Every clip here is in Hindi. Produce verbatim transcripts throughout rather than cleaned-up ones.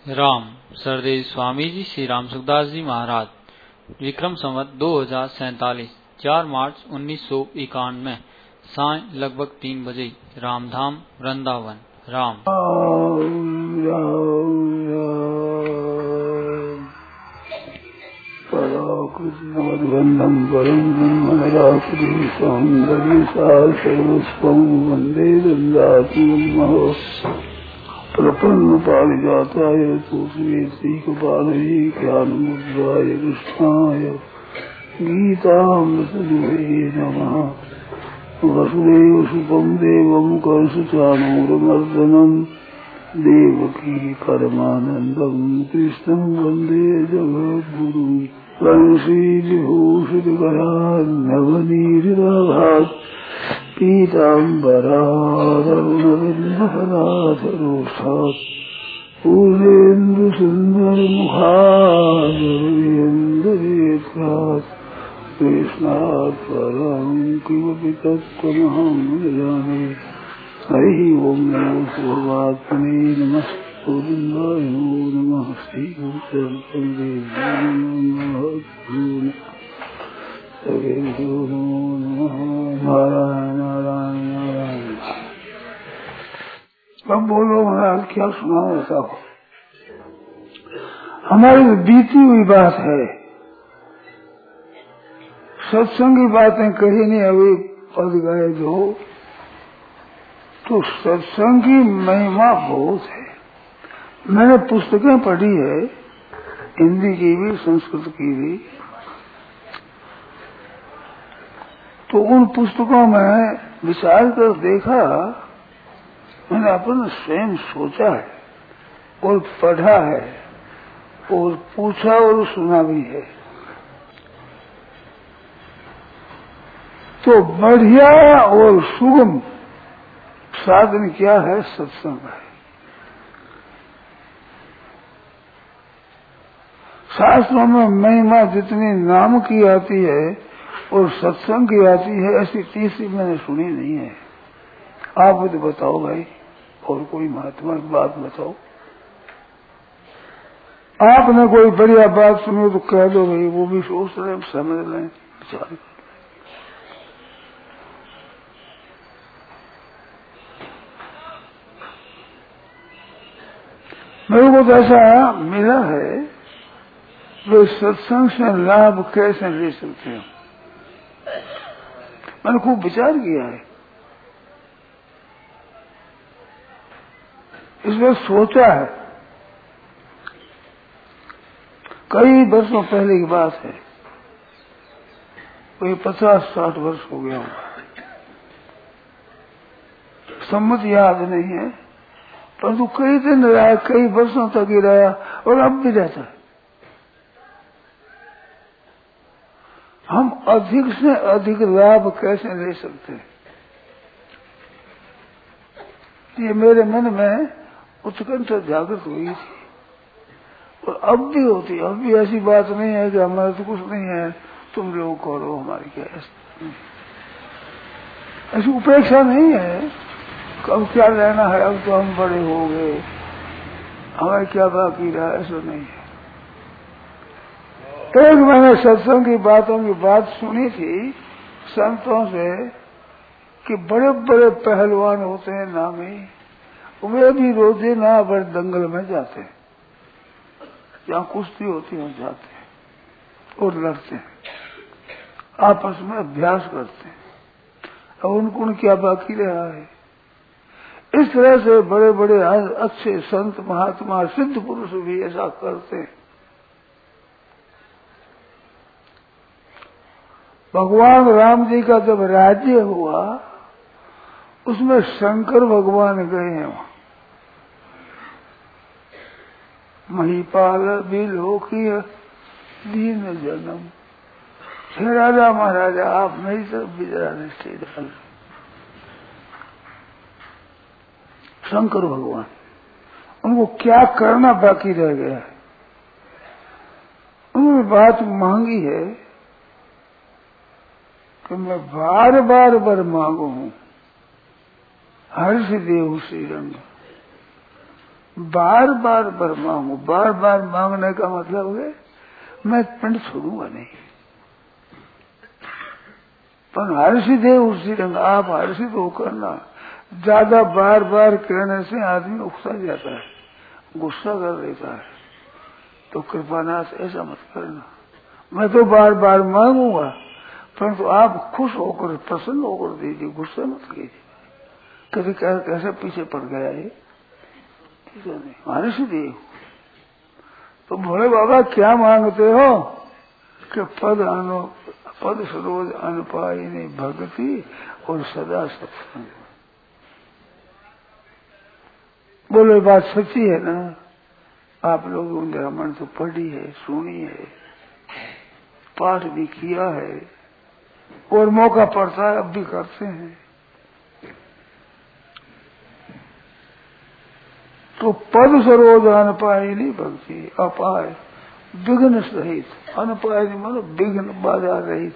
राम सरदेव स्वामी जी श्री राम सुखदास जी महाराज विक्रम संवत दो हजार सैतालीस चार मार्च उन्नीस सौ इक्यानवे साय लगभग तीन बजे रामधाम वृंदावन। राम पराकृष्णवद्वंदं परं ब्रह्मनिराकृति सौन्दर्य सर्वस्वं वन्दे दन्दात्मो प्रपन्न पारिजाताय तुलसीकपालये ज्ञानमुद्राय कृष्णाय गीतामृतदुहे नमः। वसुदेवसुतं देवं कंसचाणूरमर्दनं देवकी परमानन्दं कृष्णं वन्दे जगद्गुरुं। वंशीविभूषितकरान् नवनीतराभात् पीताम्बरारुणविन्दफलाधरोषात् पूर्णेन्दुसुन्दरमुखादरविन्दरेत्रात् कृष्णात् परं किमपि तत्त्वमहं न जाने। हरिः ओं नमो भगवत्मने नमः। गोविन्दाय नमः। श्रीगुरुचरणसरोजे नमः। नारायण नारायण नारायण। अब बोलो महाराज क्या सुना ऐसा हो। हमारी बीती हुई बात है, सत्संग की बातें कही नहीं। अभी पद गए जो तो सत्संग की महिमा बहुत है। मैंने पुस्तकें पढ़ी है, हिंदी की भी संस्कृत की भी। तो उन पुस्तकों में विचार कर देखा, मैंने अपने स्वयं सोचा है और पढ़ा है और पूछा और सुना भी है। तो बढ़िया और सुगम साधन क्या है? सत्संग है। शास्त्रों में महिमा जितनी नाम की आती है और सत्संग की आती है, ऐसी तीसरी मैंने सुनी नहीं है। आप तो बताओ भाई, और कोई महात्मा की बात बताओ। आपने कोई बढ़िया बात सुनी तो कह दो भाई, वो भी सोच रहे समझ लें विचार। मेरे को तो ऐसा मिला है, वे सत्संग से लाभ कैसे ले सकते हो। मैंने खूब विचार किया है, इसमें सोचा है। कई वर्षों पहले की बात है, कोई पचास साठ वर्ष हो गया होगा, सम्मत याद नहीं है, परंतु कई दिन रहा, कई वर्षों तक ही रहा और अब भी रहता है। हम अधिक से अधिक लाभ कैसे ले सकते हैं, ये मेरे मन में उत्कंठा जागृत हुई थी और अब भी होती। अब भी ऐसी बात नहीं है कि हमारा तो कुछ नहीं है, तुम लोग करो, हमारी क्या ऐसी उपेक्षा नहीं है। अब क्या लेना है, अब तो हम बड़े हो गए, हमें क्या बाकी रहा, ऐसा नहीं है। एक मैंने सत्संग की बातों की बात सुनी थी संतों से कि बड़े बड़े पहलवान होते हैं नामी, वे भी रोजे ना बड़े दंगल में जाते हैं, जहाँ कुश्ती होती है जाते हैं और लड़ते हैं, आपस में अभ्यास करते हैं। अब उनको क्या बाकी रहा है। इस तरह से बड़े बड़े अच्छे संत महात्मा सिद्ध पुरुष भी ऐसा करते हैं। भगवान राम जी का जब राज्य हुआ, उसमें शंकर भगवान गए हैं वहां। महिपाल बिलोकी दीन जन्म, हे राजा महाराजा आप मेरी तरफ भी जरा दृष्टि डाल। शंकर भगवान, उनको क्या करना बाकी रह गया है। उन्होंने बात मांगी है कि मैं बार बार वर मांगू हूं, हर्ष देव श्री रंग। बार बार बर मांगू। बार बार मांगने का मतलब है मैं पिंड छोड़ूंगा नहीं, पर हर्षित है उसी ढंग आप हर्षित होकर ना। ज्यादा बार बार कहने से आदमी उकसा जाता है, गुस्सा कर देता है। तो कृपानाथ ऐसा मत करना, मैं तो बार बार मांगूंगा, परंतु तो आप खुश होकर प्रसन्न होकर दीजिए, गुस्सा मत कीजिए। कभी कैसे पीछे पड़ गया है, हर्षित है। तो भोले बाबा क्या मांगते हो कि पद अनु पद सरोज अनुपायिनी भक्ति और सदा सत्संग। बोलो बात सच्ची है ना? आप लोगों ने रामायण तो पढ़ी है, सुनी है, पाठ भी किया है और मौका पड़ता है अब भी करते हैं। तो पद सरोज अनुपायिनी भक्ति, अपाय विघ्न सहित, अनुपायिनी मानो विघ्न बाधा रहित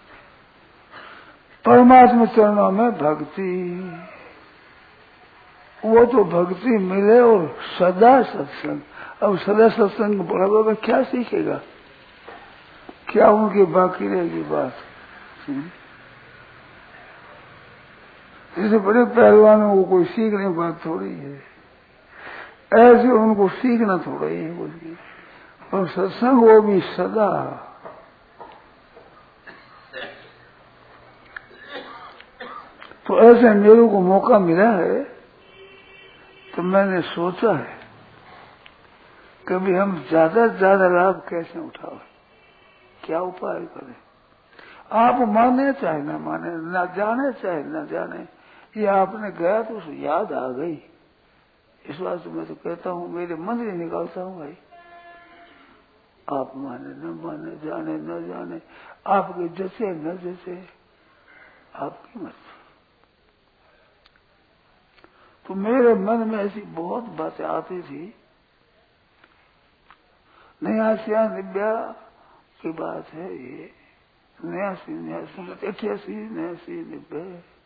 परमात्मा चरणों में भक्ति। वो तो भक्ति मिले और सदा सत्संग। अब सदा सत्संग पढ़ा में क्या सीखेगा, क्या उनकी बाकी रहेगी बात? जैसे बड़े पहलवानों को कोई सीखने की बात थोड़ी है, ऐसे उनको सीखना थोड़ा ही है उसकी। और सत्संग वो भी सदा। तो ऐसे मेरे को मौका मिला है तो मैंने सोचा है कभी हम ज्यादा से ज्यादा लाभ कैसे उठाओ, क्या उपाय करें। आप माने चाहे न माने, न जाने चाहे न जाने, ये आपने गया तो उसे याद आ गई। इस बात से मैं तो कहता हूँ, मेरे मन से निकालता हूँ भाई। आप माने न माने, जाने न जाने, आपके जैसे न जैसे, आपकी मर्जी। तो मेरे मन में ऐसी बहुत बातें आती थी। नयासिया निब्या की बात है ये, नयासी नयासी अठासी नयासी निब्बे,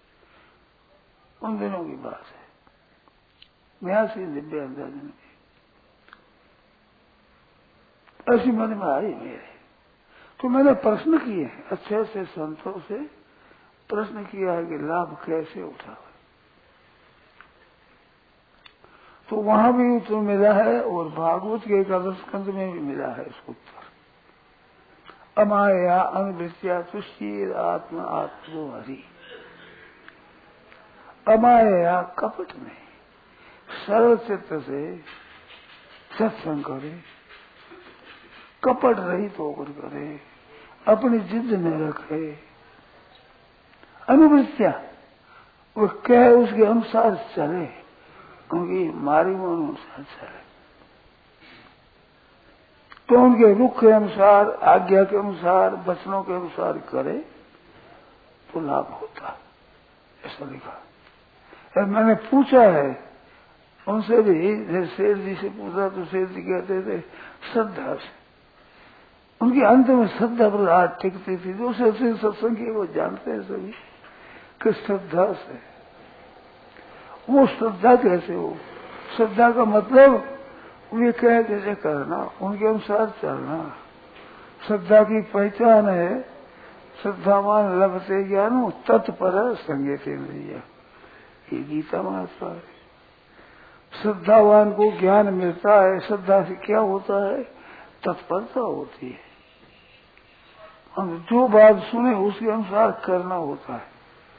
उन दिनों की बात है। नयासी निब्बे अंदाजन की ऐसी मन में आई मेरे। तो मैंने प्रश्न किए, अच्छे अच्छे संतों से प्रश्न किया है कि लाभ कैसे उठाओ। तो वहां भी उत्तर मिला है और भागवत के एकादश स्कंद में भी मिला है इसको उत्तर। अमाया अनवृत्या तुष्टिर आत्मा आत्मो हरि। अमाया कपट में सरल चित्त से सत्संग करे, कपट रहित होकर करे, अपनी जिद में रखे। अनुवृत्या वो कह उसके अनुसार चले, क्योंकि मारी वो अनुसार चले तो उनके रुख के अनुसार, आज्ञा के अनुसार, वचनों के अनुसार करे तो लाभ होता, ऐसा लिखा। मैंने पूछा है उनसे भी, शेर जी से पूछा तो शेर जी कहते थे श्रद्धा से। उनकी अंत में श्रद्धा पर हाथ टिकती थी। जो से सत्संग की वो जानते हैं सभी कि श्रद्धा से। वो श्रद्धा कैसे हो? श्रद्धा का मतलब वे कह कैसे करना, उनके अनुसार चलना। श्रद्धा की पहचान है श्रद्धावान लभते ज्ञानो तत्पर संगेतेन्द्रिय, ये गीता महात्मा है। श्रद्धावान को ज्ञान मिलता है। श्रद्धा से क्या होता है? तत्परता होती है। हम जो बात सुने उसके अनुसार करना होता है।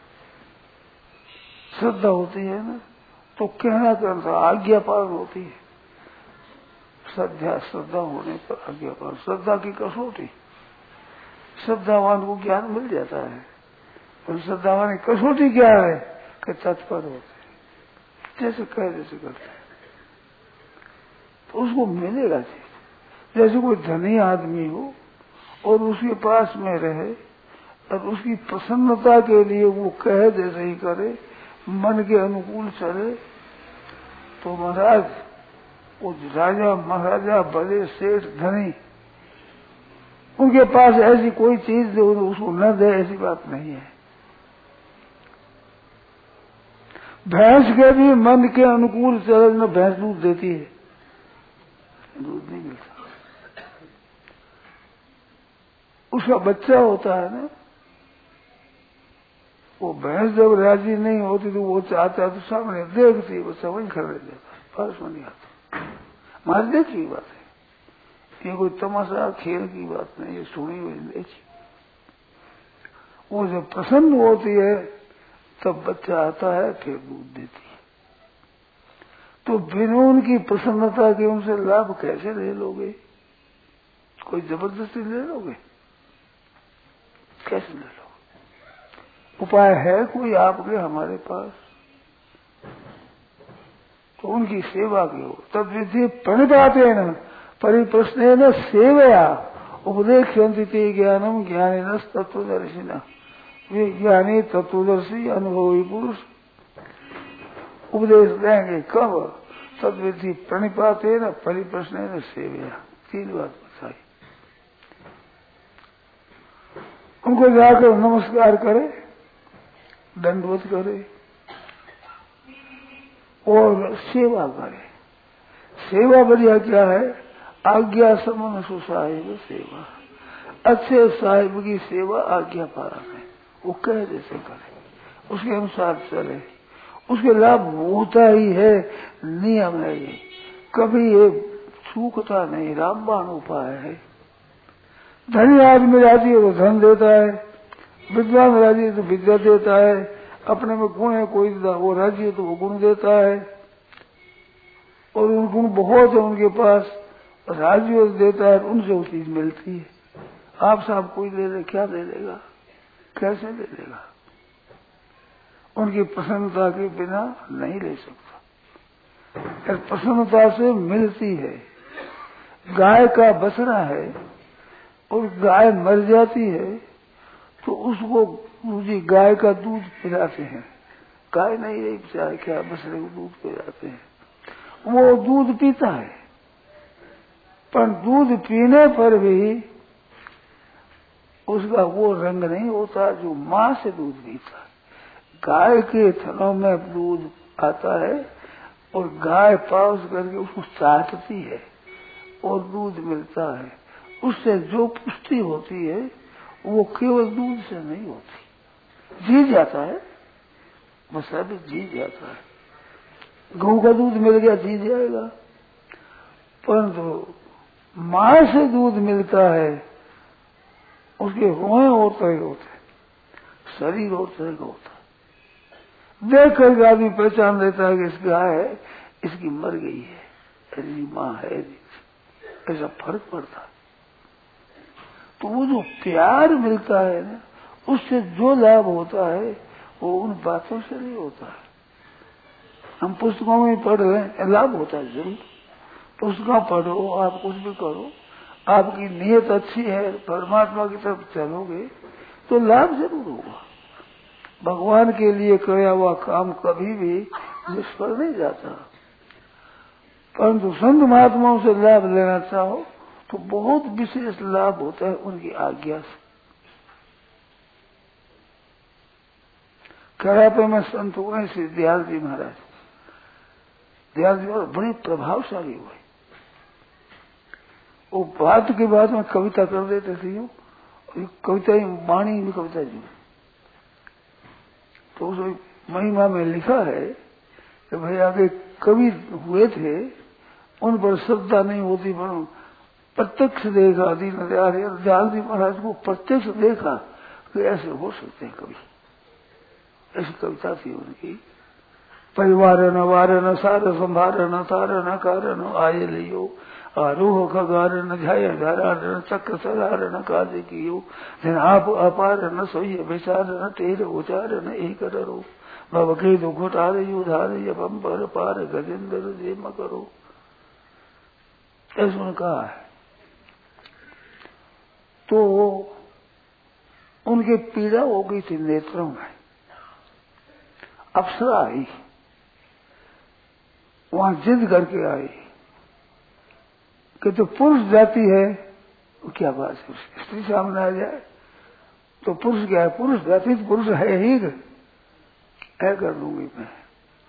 श्रद्धा होती है ना, तो कहना के अनुसार आज्ञा पालन होती है। श्रद्धा श्रद्धा होने पर आज्ञा पालन, श्रद्धा की कसौटी। श्रद्धावान को ज्ञान मिल जाता है, और श्रद्धावान की कसौटी क्या है कि तत्पर होते हैं, जैसे कह जैसे करते हैं तो उसको मिलेगा चीज। जैसे कोई धनी आदमी हो और उसके पास में रहे और उसकी प्रसन्नता के लिए वो कहे जैसे ही करे, मन के अनुकूल चले, तो महाराज वो राजा महाराजा बड़े सेठ धनी, उनके पास ऐसी कोई चीज जो उसको न दे, ऐसी बात नहीं है। भैंस के भी मन के अनुकूल चलन भैंस दूध देती है, दूध नहीं मिलता। उसका बच्चा होता है ना, वो भैंस जब राजी नहीं होती तो वो चाहता है तो सामने देखती है, बच्चा वही खड़े देता, पास में नहीं आता। मार देखी की बात है, ये कोई तमाशा खेल की बात नहीं, ये सुनी हुई देखी। वो जब प्रसन्न होती है तब बच्चा आता है, फिर दूध देती है। तो बिना उनकी प्रसन्नता के उनसे लाभ कैसे ले लोगे? कोई जबरदस्ती ले लोगे? कैसे ले लोगे? उपाय है कोई आपके हमारे पास? तो उनकी सेवा की हो। तब विधि प्रणिपाते न परिप्रश्न न सेवया उपदेक्षन्ति ते ज्ञानम ज्ञानिन तत्वदर्शिना। वे ज्ञानी तत्वदर्शी अनुभवी पुरुष उपदेश देंगे कब? तद विधि प्रणिपाते न परिप्रश्न न सेवया। तीन बात बताई। उनको जाकर नमस्कार करे, दंडवत करे और सेवा करे। सेवा बढ़िया क्या है? आज्ञा समन सुसाहिब सेवा। अच्छे साहिब की सेवा आज्ञा पालन है, वो कह जैसे करे, उसके अनुसार चले, उसके लाभ होता ही है। नियम है ये, कभी ये चूकता नहीं, रामबाण उपाय है। धनी आदमी राजी है तो धन देता है, विद्वान राजी है तो विद्या देता है, अपने में गुण है कोई वो राजी है तो वो गुण देता है, और उन गुण बहुत है उनके पास, राजी हो देता है, उनसे वो चीज मिलती है। आप साहब कोई ले ले, क्या ले लेगा? कैसे ले लेगा? उनकी प्रसन्नता के बिना नहीं ले सकता। प्रसन्नता से मिलती है। गाय का बछड़ा है और गाय मर जाती है तो उसको दूसरी गाय का दूध पिलाते हैं। गाय नहीं रही बेचारे, क्या बछड़े को दूध पिलाते हैं, वो दूध पीता है, पर दूध पीने पर भी उसका वो रंग नहीं होता जो माँ से दूध पीता है। गाय के थनों में दूध आता है और गाय पास करके उसको चाटती है और दूध मिलता है। उससे जो पुष्टि होती है वो केवल दूध से नहीं होती। जी जाता है, मसला भी जी जाता है। गऊ का दूध मिल गया जी जाएगा, परंतु माँ से दूध मिलता है, उसके रोए और तरह होते हैं, शरीर और तरह का होता है। देख कर आदमी पहचान लेता है कि इस गाय है, इसकी मर गई है, अरे माँ है, ऐसा फर्क पड़ता है। तो वो जो प्यार मिलता है ना, उससे जो लाभ होता है वो उन बातों से नहीं होता है। हम पुस्तकों में पढ़ रहे हैं, लाभ होता है जरूर। पुस्तकों पढ़ो, आप कुछ भी करो, आपकी नीयत अच्छी है, परमात्मा की तरफ चलोगे तो लाभ जरूर होगा। भगवान के लिए किया हुआ काम कभी भी निष्फल नहीं जाता। परंतु संत महात्माओं से लाभ लेना चाहो तो बहुत विशेष लाभ होता है उनकी आज्ञा से। करा पे मैं संत हुए श्री दयाल जी महाराज, दयाल जी महाराज बड़े प्रभावशाली हुए। वो बात के बाद में कविता कर देते थे, और कविता ही वाणी में कविता जी। तो उस महिमा में लिखा है कि भाई आगे कवि हुए थे, उन पर श्रद्धा नहीं होती, पर प्रत्यक्ष देखा दीन दयाल जी महाराज को प्रत्यक्ष देखा कि ऐसे हो सकते हैं कवि। ऐसी कविता थी उनकी। परिवार न वार न सार संभार न तार न कार न आये लियो आरोह खगार न झाय धारा न चक्र सलार न काजे कियो धन आप अपार न सोई विचार न टेर उचार न एक डरो भव के दो घोटार युधार यम पर पार गजेंद्र जे म करो। ऐसा उन्होंने कहा है। तो उनके पीड़ा हो गई थी नेत्रों में। अप्सरा आई, वहां जिद करके आई कि तो पुरुष जाती है, वो क्या बात है, स्त्री सामने आ जाए तो पुरुष क्या है, पुरुष जाति तो पुरुष है ही, है कर लूंगी मैं,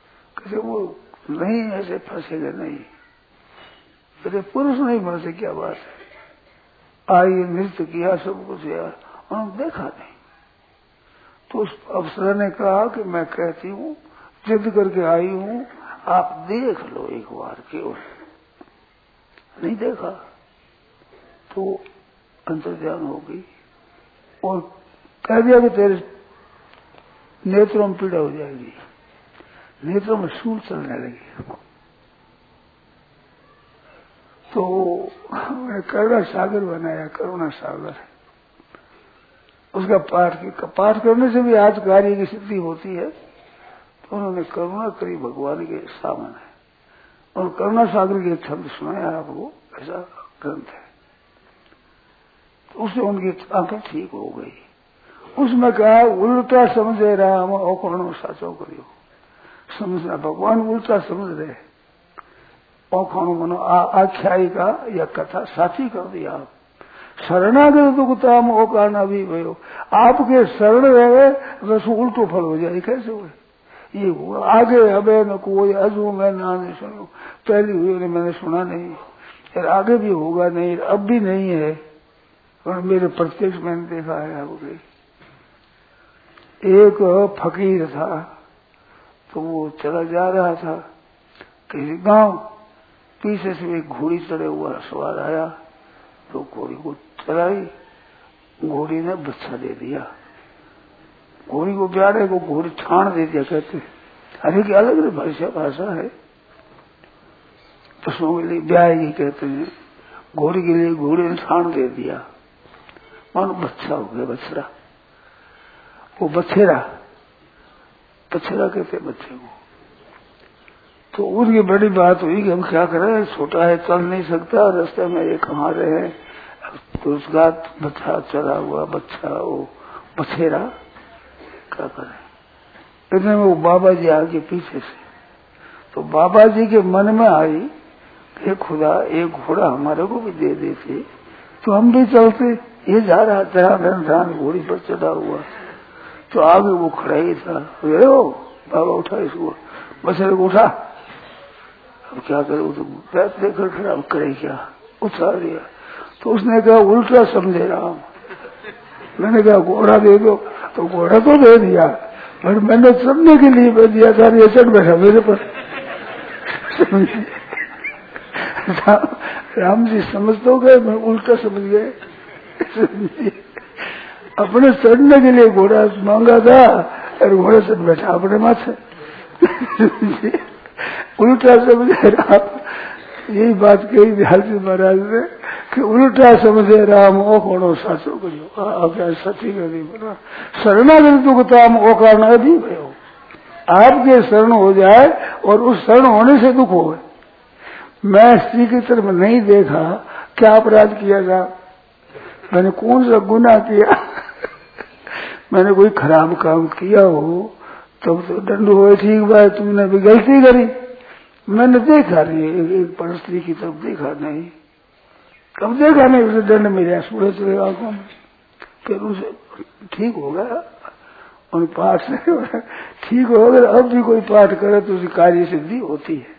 कैसे वो नहीं ऐसे फंसेगा नहीं, अरे पुरुष नहीं फंसे क्या बात है। आई नृत्य किया सब कुछ यार, उन्होंने देखा नहीं। तो उस अफसर ने कहा कि मैं कहती हूँ जिद करके आई हूँ, आप देख लो एक बार केवल। नहीं देखा तो अंतर्ध्यान हो गई और कह दिया कि तेरे नेत्रों में पीड़ा हो जाएगी, नेत्रों में सूर चलने लगी। तो मैंने करुणा सागर बनाया, करुणा सागर। उसका पाठ किया, पाठ करने से भी आज कार्य की सिद्धि होती है। तो उन्होंने करुणा करी भगवान के सामने, और करुणा सागर के छंद सुनाया आपको, ऐसा ग्रंथ है। तो उससे उनकी आंखें ठीक हो गई। उसमें कहा उल्टा समझे राम औकरणों साचो करियो। समझना भगवान उल्टा समझ रहे, औखणों मनो आख्यायिका या कथा साथी कर दिया आप। शरणागत दुखताम औकाना भी भयो, आपके शरण रहे बस उल्टो फल हो जाए। कैसे हुए ये हुआ, आगे अबे न कोई अजू मैं ना नहीं सुनो, पहली हुई ने मैंने सुना नहीं, फिर आगे भी होगा नहीं, अब भी नहीं है, और मेरे प्रत्यक्ष मैंने देखा है। आपके एक फकीर था, तो वो चला जा रहा था किसी गांव, पीछे से एक घोड़ी चढ़े हुआ सवार आया, तो घोड़ी को चलाई, घोड़ी ने बच्चा दे दिया। घोड़ी को प्यारे को घोड़ी छाण दे दिया, कहते अरे क्या अलग भाषा भाषा है, पशुओं के लिए ब्याएगी कहते हैं, घोड़ी के लिए घोड़ी ने छाण दे दिया, मानो बच्चा हो गया, बछड़ा। वो बछेरा, बछेरा कहते बच्चे को। तो उनकी बड़ी बात हुई कि हम क्या करें, छोटा है चल नहीं सकता, रास्ते में ये कहाँ रहे, तो उसका बच्चा चला हुआ बच्चा, वो बछेरा क्या करें। इतने में वो बाबा जी आगे पीछे से, तो बाबा जी के मन में आई कि खुदा एक घोड़ा हमारे को भी दे देते तो हम भी चलते। ये जा रहा तेरा ध्यान घोड़ी पर चढ़ा हुआ, तो आगे वो खड़ा ही था। ओ बाबा उठा इसको, बछेरे को उठा, अब क्या करे, वो तो पैर देकर खड़ा, अब करे क्या, उठा दिया। तो उसने कहा उल्टा समझे राम। मैंने कहा घोड़ा दे दो, तो घोड़ा तो दे दिया, पर मैंने चढ़ने के लिए दे दिया था, ये चढ़ बैठा मेरे पर। राम जी समझ तो गए, मैं उल्टा समझ गए। अपने चढ़ने के लिए घोड़ा मांगा था, और घोड़े से बैठा अपने माथे। उल्टा समझे राम, यही बात कही बिहार जी महाराज ने कि उल्टा समझे राम ओ कोनो साचो करियो, सची करी बना शरणागत दुखताम ओ कारण भी भयो। आपके शरण हो जाए और उस शरण होने से दुख हो। मैं स्त्री की तरफ नहीं देखा, क्या अपराध किया था, मैंने कौन सा गुनाह किया, मैंने कोई खराब काम किया हो तब तो दंड हुए, ठीक बात, तुमने भी गलती करी, मैंने देखा नहीं, एक, एक पर स्त्री की तरफ देखा नहीं, कब देखा नहीं, उसे दंड मिला सूढ़े चले आंखों में, फिर उसे ठीक हो गया, उन पाठ से ठीक हो गया। अब भी कोई पाठ करे तो उसकी कार्य सिद्धि होती है।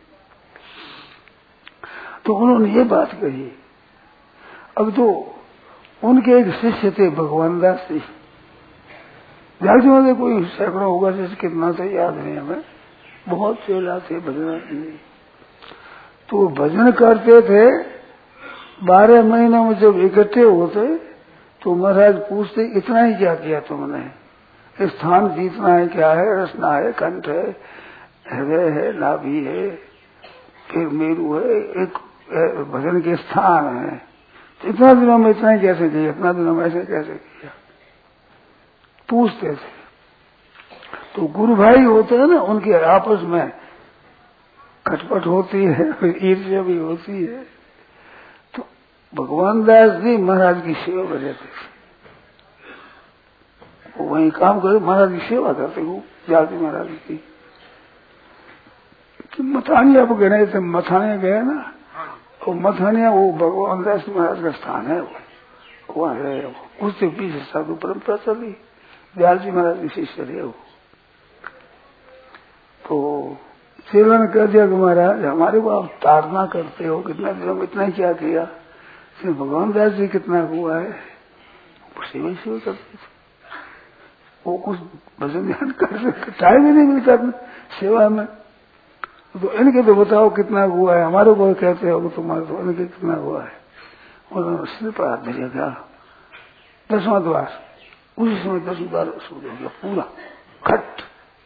तो उन्होंने ये बात कही। अब तो उनके एक शिष्य थे भगवान दास जी, जाति में कोई सैकड़ों होगा, जैसे कितना तो याद नहीं हमें, बहुत चेला थे भजन। तो भजन करते थे, बारह महीनों में जब इकट्ठे होते तो महाराज पूछते इतना ही क्या किया तुमने, स्थान जीतना है, क्या है, रसना है, कंठ है, हृदय है, नाभि है, फिर मेरू है, एक भजन के स्थान है, तो इतना दिनों में इतना ही कैसे किया, इतना दिनों में ऐसे कैसे किया, पूछते थे। तो गुरु भाई होते हैं ना, उनके आपस में खटपट होती है, ईर्ष्या भी होती है। तो भगवान दास जी महाराज की सेवा कर रहे थे, वो वही काम करे, महाराज की सेवा करते वो जाति महाराज की। तो मथानिया पर गए थे, मथानिया गए ना, वो मथानिया वो भगवान दास महाराज का स्थान है, वो वहां रहे, उससे पीछे साधु परंपरा चली, दयाल जी महाराज की शिष्य रहे वो। तो सेवा ने कह दिया कि महाराज हमारे को आप ताड़ना करते हो, कितना दिनों में इतना ही क्या किया। भगवान दास जी कितना हुआ है, सेवा ही सेवा करते थे, वो कुछ भजन ध्यान कर सकते, टाइम ही नहीं मिलता सेवा में। तो इनके तो बताओ कितना हुआ है, हमारे को कहते हो तुम्हारे तो इनके कितना हुआ है। और सिर पर हाथ धरिया क्या दसवां द्वार, उसी समय दसवां द्वार सूझ हो गया पूरा खट।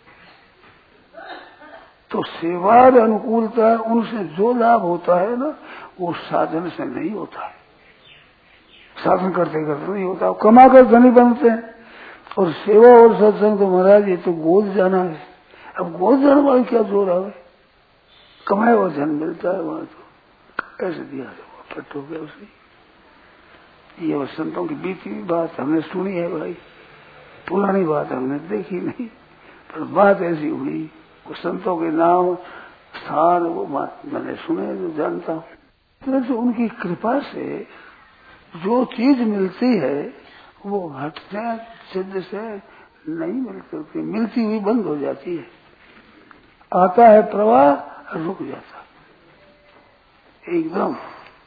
तो सेवा अनुकूलता उनसे जो लाभ होता है ना वो साधन से नहीं होता है, साधन करते करते नहीं होता, कमा कर धनी बनते हैं। और सेवा और सत्संग तो महाराज ये तो गोद जाना है। अब गोद जाने वाले क्या जोर आवे, कमाए हुआ धन मिलता है वहां तो ऐसे दिया फट हो गया उसे। ये वसंतों की बीती हुई बात हमने सुनी है भाई, पुरानी बात हमने देखी नहीं, पर बात ऐसी हुई। संतों के नाम स्थान वो बात मैंने सुने जो जानता हूँ। तो उनकी कृपा से जो चीज मिलती है वो हटने सिद्ध से नहीं मिलती, मिलती हुई बंद हो जाती है। आता है प्रवाह रुक जाता एकदम।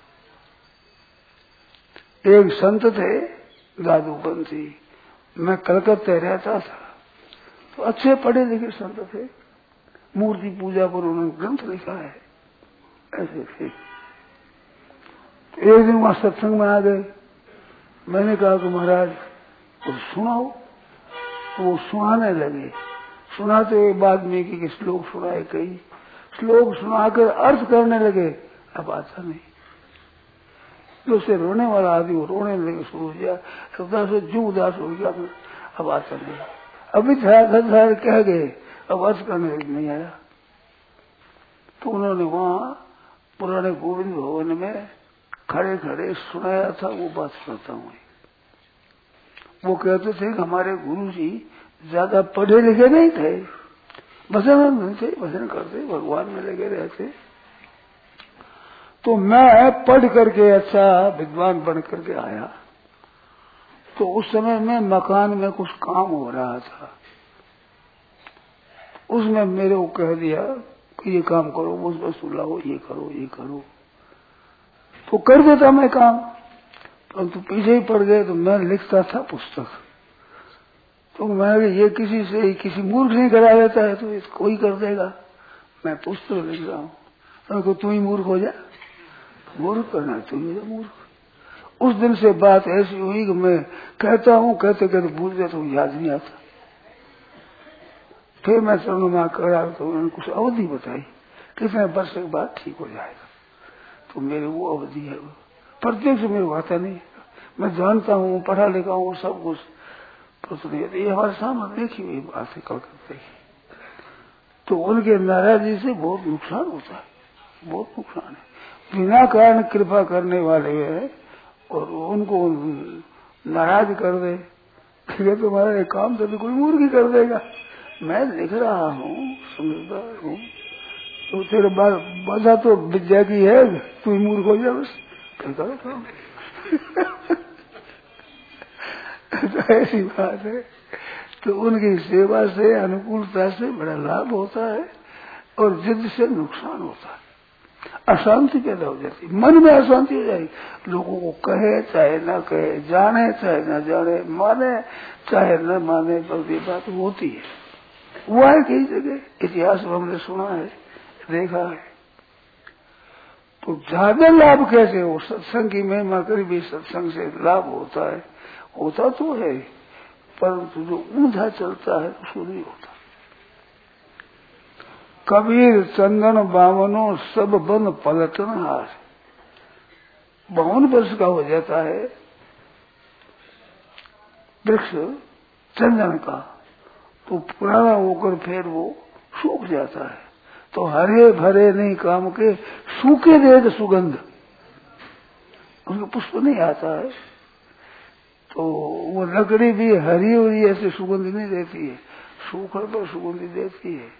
एक संत थे दादूपंथी, मैं कलकत्ते रहता था, तो अच्छे पढ़े लिखे संत थे, मूर्ति पूजा पर उन्होंने ग्रंथ लिखा है, ऐसे थे। एक दिन वहां सत्संग में आ गए, मैंने कहा कि महाराज कुछ सुनाओ, वो सुनाने लगे। सुनाते एक बाद में कि श्लोक सुनाए, कई श्लोक सुनाकर अर्थ करने लगे, अब आता नहीं। जो से रोने वाला आदमी वो रोने लगे, शुरू हो गया, उदास जो उदास हो गया, अब आता नहीं। अभी था कह गए, अब अर्थ करने नहीं आया। तो उन्होंने वहां पुराने गोविंद भवन में खड़े खड़े सुनाया था, वो बात सुनाता हूँ। वो कहते थे कि हमारे गुरु जी ज्यादा पढ़े लिखे नहीं थे, भजन नहीं थे, भजन करते भगवान में लगे रहते। तो मैं पढ़ करके अच्छा विद्वान बन करके आया। तो उस समय में मकान में कुछ काम हो रहा था, उसमें मेरे को कह दिया कि ये काम करो, मुझ पर सुलाओ, ये करो ये करो। तो कर देता मैं काम, परंतु तो पीछे ही पड़ गए। तो मैं लिखता था पुस्तक, तो मैं ये किसी से किसी मूर्ख नहीं करा देता है तो इसको कोई कर देगा। मैं पुस्तक लिख रहा हूँ, तो तू ही मूर्ख हो जा, मूर्ख करना तू ही मूर्ख। उस दिन से बात ऐसी हुई कि मैं कहता हूँ, कहते कहते भूल जाता हूँ, याद नहीं आता। फिर मैं सर्वमा करा तो उन्होंने कुछ अवधि बताई, कितने वर्ष के बाद ठीक हो जाएगा। तो मेरे वो अवधि है, प्रत्येक से मेरे को आता नहीं, मैं जानता हूँ, पढ़ा लिखा हूँ सब कुछ, तो ये हमारे सामने देखी हुई बात है कलकत्ते की। तो उनके नाराजगी से बहुत नुकसान होता है, बहुत नुकसान है। बिना कारण कृपा करने वाले है और उनको नाराज कर दे, ठीक है तुम्हारा एक काम तो कोई मूर्ख ही कर देगा। मैं लिख रहा हूँ, समझदार हूँ, तो तेरे बाद बाधा तो विद्या की है, तू ही मूर्ख हो जा बस, कहता हूँ। तो ऐसी बात है। तो उनकी सेवा से, अनुकूलता से बड़ा लाभ होता है और जिद से नुकसान होता है। अशांति पैदा हो जाती, मन में अशांति हो जाएगी। लोगों को कहे चाहे न कहे, जाने चाहे न जाने, माने चाहे न माने, पर ये बात होती है। हुआ है कई जगह, इतिहास में हमने सुना है, देखा है। तो ज्यादा लाभ कैसे हो? सत्संग की महिमा कर भी सत्संग से लाभ होता है, होता तो है, परंतु जो ऊंधा चलता है उसको नहीं होता। कबीर चंदन बावनो सब बन पलटन हार, बावन वर्ष का हो जाता है वृक्ष चंदन का, तो पुराना होकर फिर वो सूख जाता है। तो हरे भरे नहीं काम के, सूखे देख सुगंध, उनका पुष्प नहीं आता है। तो वो लकड़ी भी हरी हुई ऐसे सुगंध नहीं देती है, सूखड़ पर सुगंध देती है।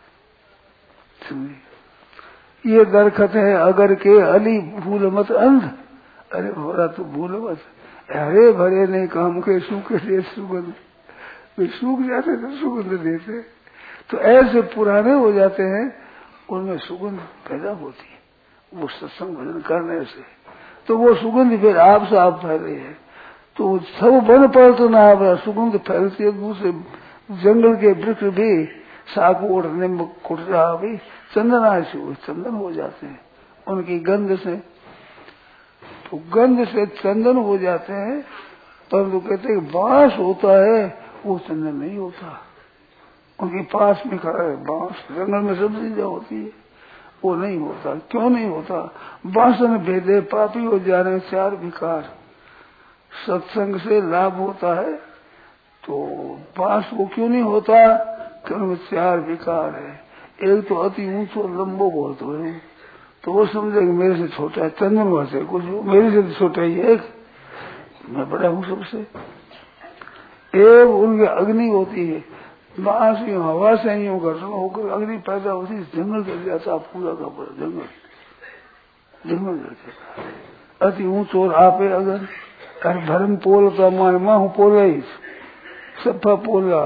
ये दरखत है अगर के अली भूल मत अंध, अरे भोरा तो भूल मत, हरे भरे नहीं काम के, सूखे दे सुगंध, वे सूख जाते तो सुगंध देते। तो ऐसे पुराने हो जाते हैं उनमें सुगंध पैदा होती है वो सत्संग भजन करने से। तो वो सुगंध फिर आपसे आप फैले है तो सब वन पर तो ना आप सुगंध फैलती है। दूसरे जंगल के वृक्ष भी साकोट निम्ब कुटरा भी चंदन ऐसे हुए चंदन हो जाते हैं उनकी गंध से। तो गंध से चंदन हो जाते हैं परंतु कहते हैं बांस होता है वो चंदन नहीं होता। उनके पास में खड़ा है बांस जंगल में सब चीजें होती है वो नहीं होता। क्यों नहीं होता? वासन भेदे पापी हो जाने चार विकार। सत्संग से लाभ होता है तो बांस को क्यों नहीं होता? क्योंकि चार विकार है। एक तो अति ऊंचो लंबो बहुत हो तो वो समझे कि मेरे से छोटा है चंदन वहां से कुछ मेरे से छोटा ही एक मैं बड़ा हूँ सबसे। एक उनकी अग्नि होती है बांस यूं हवा से यूं घर्षण होकर अग्नि पैदा होती है जंगल कर जाता पूरा का पूरा जंगल जंगल कर जाता अति ऊंचो और आपे अगर अरे भरम पोल का मान माँ हूँ पोला ही सफा पोला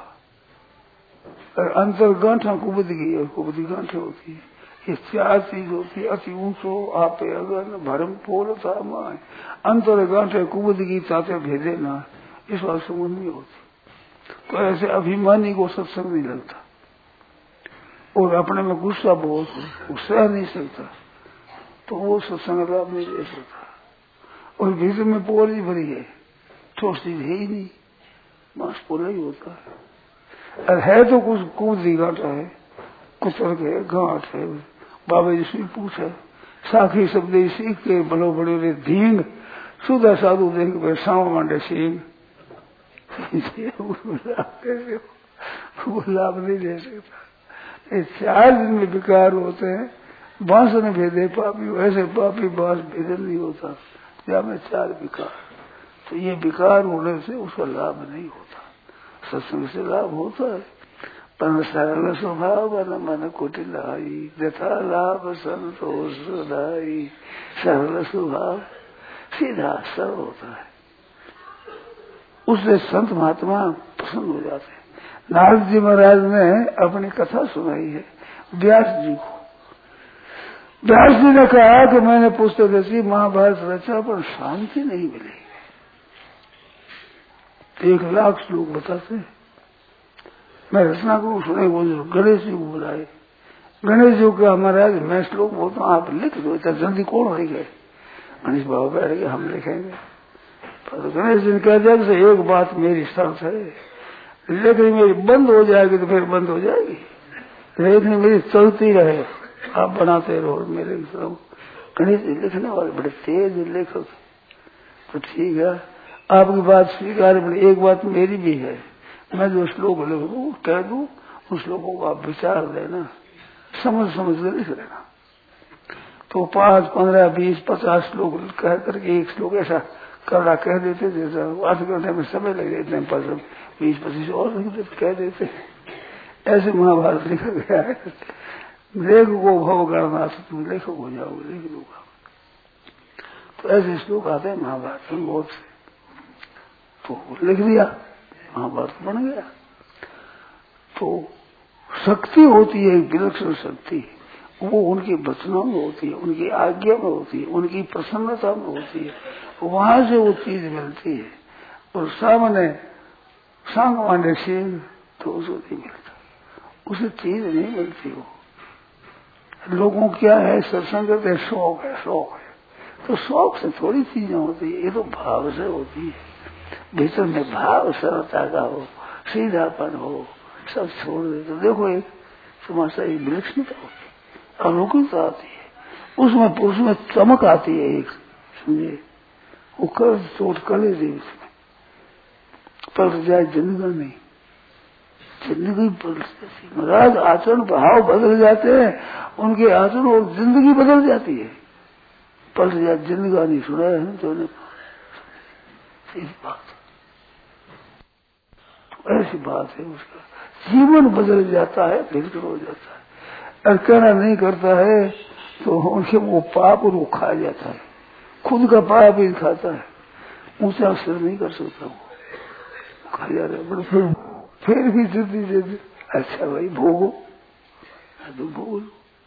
और अंतर गांठा कुबद गई और कुबदी गांठे होती है। ये चार चीज होती है अति ऊंचो आपे अगर भरम पोल था माँ अंतर गांठे कुबद गई ताते भेदे ना इस बात समझ नहीं होती। तो ऐसे अभिमानी को सत्संग नहीं लगता और अपने में गुस्सा बहुत वो सह नहीं सकता तो वो सत्संग लाभ नहीं ले सकता। और भीतर में पोल ही भरी है ठोस चीज है ही नहीं मांस पोला ही होता है। और है तो कुछ कूदी गांठा है कुतर के गांठ है। बाबा जी से पूछा साखी शब्द सीख के बड़ो बड़े रे धींग सुधा साधु देख के साव मांडे सींग वो लाभ नहीं दे सकता। ये चार दिन में विकार होते हैं बांस ने भेदे पापी ऐसे पापी बांस भेदन नहीं होता या में चार विकार। तो ये विकार होने से उसका लाभ नहीं होता। सत्संग से लाभ होता है पर सरल स्वभाव न मन कुटिलाई यथा लाभ संतोष दाई। सरल स्वभाव सीधा सरल होता है उससे संत महात्मा प्रसन्न हो जाते हैं। नारद जी महाराज ने अपनी कथा सुनाई है व्यास जी को। व्यास जी ने कहा कि मैंने पुस्तक रची महाभारत रचा पर शांति नहीं मिली। एक लाख श्लोक बताते मैं रचना को सुने वो गणेश जी को बुलाए। गणेश जी का महाराज मैं श्लोक बोलता हूँ आप लिख दो इतना जल्दी कौन लिखे। गणेश बाबा बैठ गए हम लिखेंगे पर गणेश जी ने कह दिया कि एक बात मेरी शर्त है लेकिन मेरी बंद हो जाएगी तो फिर बंद हो जाएगी लेकिन मेरी चलती रहे आप बनाते रहो मेरे गणेश जी लिखने वाले बड़े तेज लेखक। तो ठीक है आपकी बात स्वीकार एक बात मेरी भी है मैं जो श्लोक लिख दूँ कह दूँ उन श्लोकों को आप विचार लेना समझ समझ कर लिख लेना। तो पांच पंद्रह बीस पचास श्लोक कह करके एक श्लोक ऐसा करना कह देते जैसा आठ घंटे में समय लग जाते हैं पर बीस पच्चीस और लिख देते कह देते ऐसे महाभारत लिखा गया है। लेख को भव करना तो तुम लेखक हो जाओगे लिख दूंगा। तो ऐसे श्लोक आते हैं महाभारत में बहुत से तो लिख दिया महाभारत बन गया। तो शक्ति होती है विलक्षण शक्ति वो उनके वचनों में होती है उनकी आज्ञा में होती है उनकी प्रसन्नता में होती है वहां से वो चीज मिलती है। और सामने सांग मांडे सिंह तो उसको नहीं मिलता उसे चीज नहीं मिलती। वो लोगों क्या है सत्संग करते शौक है शौक है तो शौक से थोड़ी चीजें होती है ये तो भाव से होती है। भीतर में भाव सरलता का हो सीधापन हो सब छोड़ दे तो देखो एक समस्या एक विलक्षणता होती है अलौकिकता आती है उसमें पुरुष में चमक आती है एक समझे वो कर चोट कले दे उसमें पलट जाए जिंदगी नहीं जिंदगी पलट जाती है। महाराज आचरण भाव बदल जाते हैं उनके आचरण और जिंदगी बदल जाती है पलट जाए जिंदगी नहीं सुना है तो बात ऐसी बात है उसका जीवन बदल जाता है बिल्कुल हो जाता है। और कहना नहीं करता है तो उनके वो पाप और वो खा जाता है खुद का पाप ही खाता है ऊंचा अवसर नहीं कर सकता वो खा जा रहा है फिर फिर भी जिद्दी जिद्दी अच्छा भाई भोगो तो भोग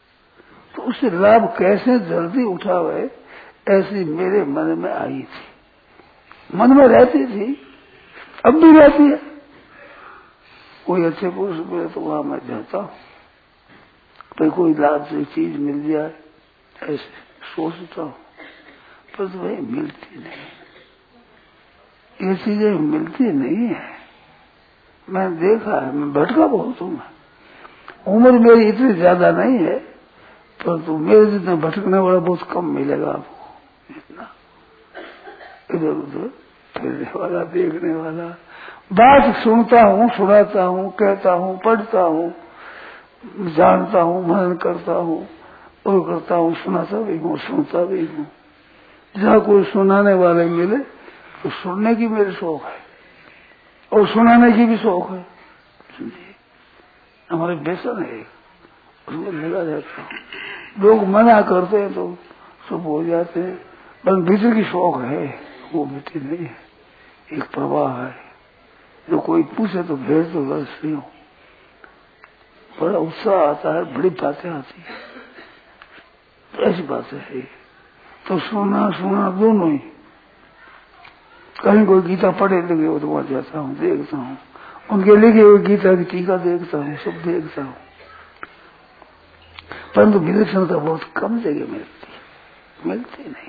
तो उससे लाभ कैसे जल्दी उठावे, ऐसी मेरे मन में आई थी, मन में रहती थी, अब भी रहती है। कोई अच्छे पुरुष मिले तो वहां मैं जाता हूँ, तो कोई लाभ से चीज मिल जाए ऐसे सोचता हूँ, पर तो भाई मिलती नहीं, ये चीजें मिलती नहीं है। मैंने देखा है, मैं भटका बहुत हूँ। उम्र मेरी इतनी ज्यादा नहीं है, परंतु तो मेरे जितना भटकने वाला बहुत कम मिलेगा आपको। इतना इधर उधर फिरने वाला, देखने वाला, बात सुनता हूँ, सुनाता हूँ, कहता हूँ, पढ़ता हूँ, जानता हूँ, मनन करता हूँ और करता हूँ, सुनाता भी हूँ, सुनता भी हूँ। जहाँ कोई सुनाने वाले मिले तो सुनने की मेरे शौक है और सुनाने की भी शौक है। समझिए, हमारे बेसन है, उसमें लगा रहता हूँ। लोग मना करते हैं तो सब हो जाते हैं, पर भीतर की शौक है, वो मिट्टी नहीं है, एक प्रवाह है। जो कोई पूछे तो भेज दो, बस नहीं हो, बड़ा उत्साह आता है, बड़ी बातें आती है, तो ऐसी बातें है। तो सुना सुना दोनों ही, कहीं कोई गीता पढ़े लगे हो तो वहां जाता हूँ, देखता हूँ, उनके लिखे हुए गीता की टीका देखता हूँ, सब देखता हूँ, परंतु विलक्षणता बहुत कम जगह मिलती है, मिलती नहीं।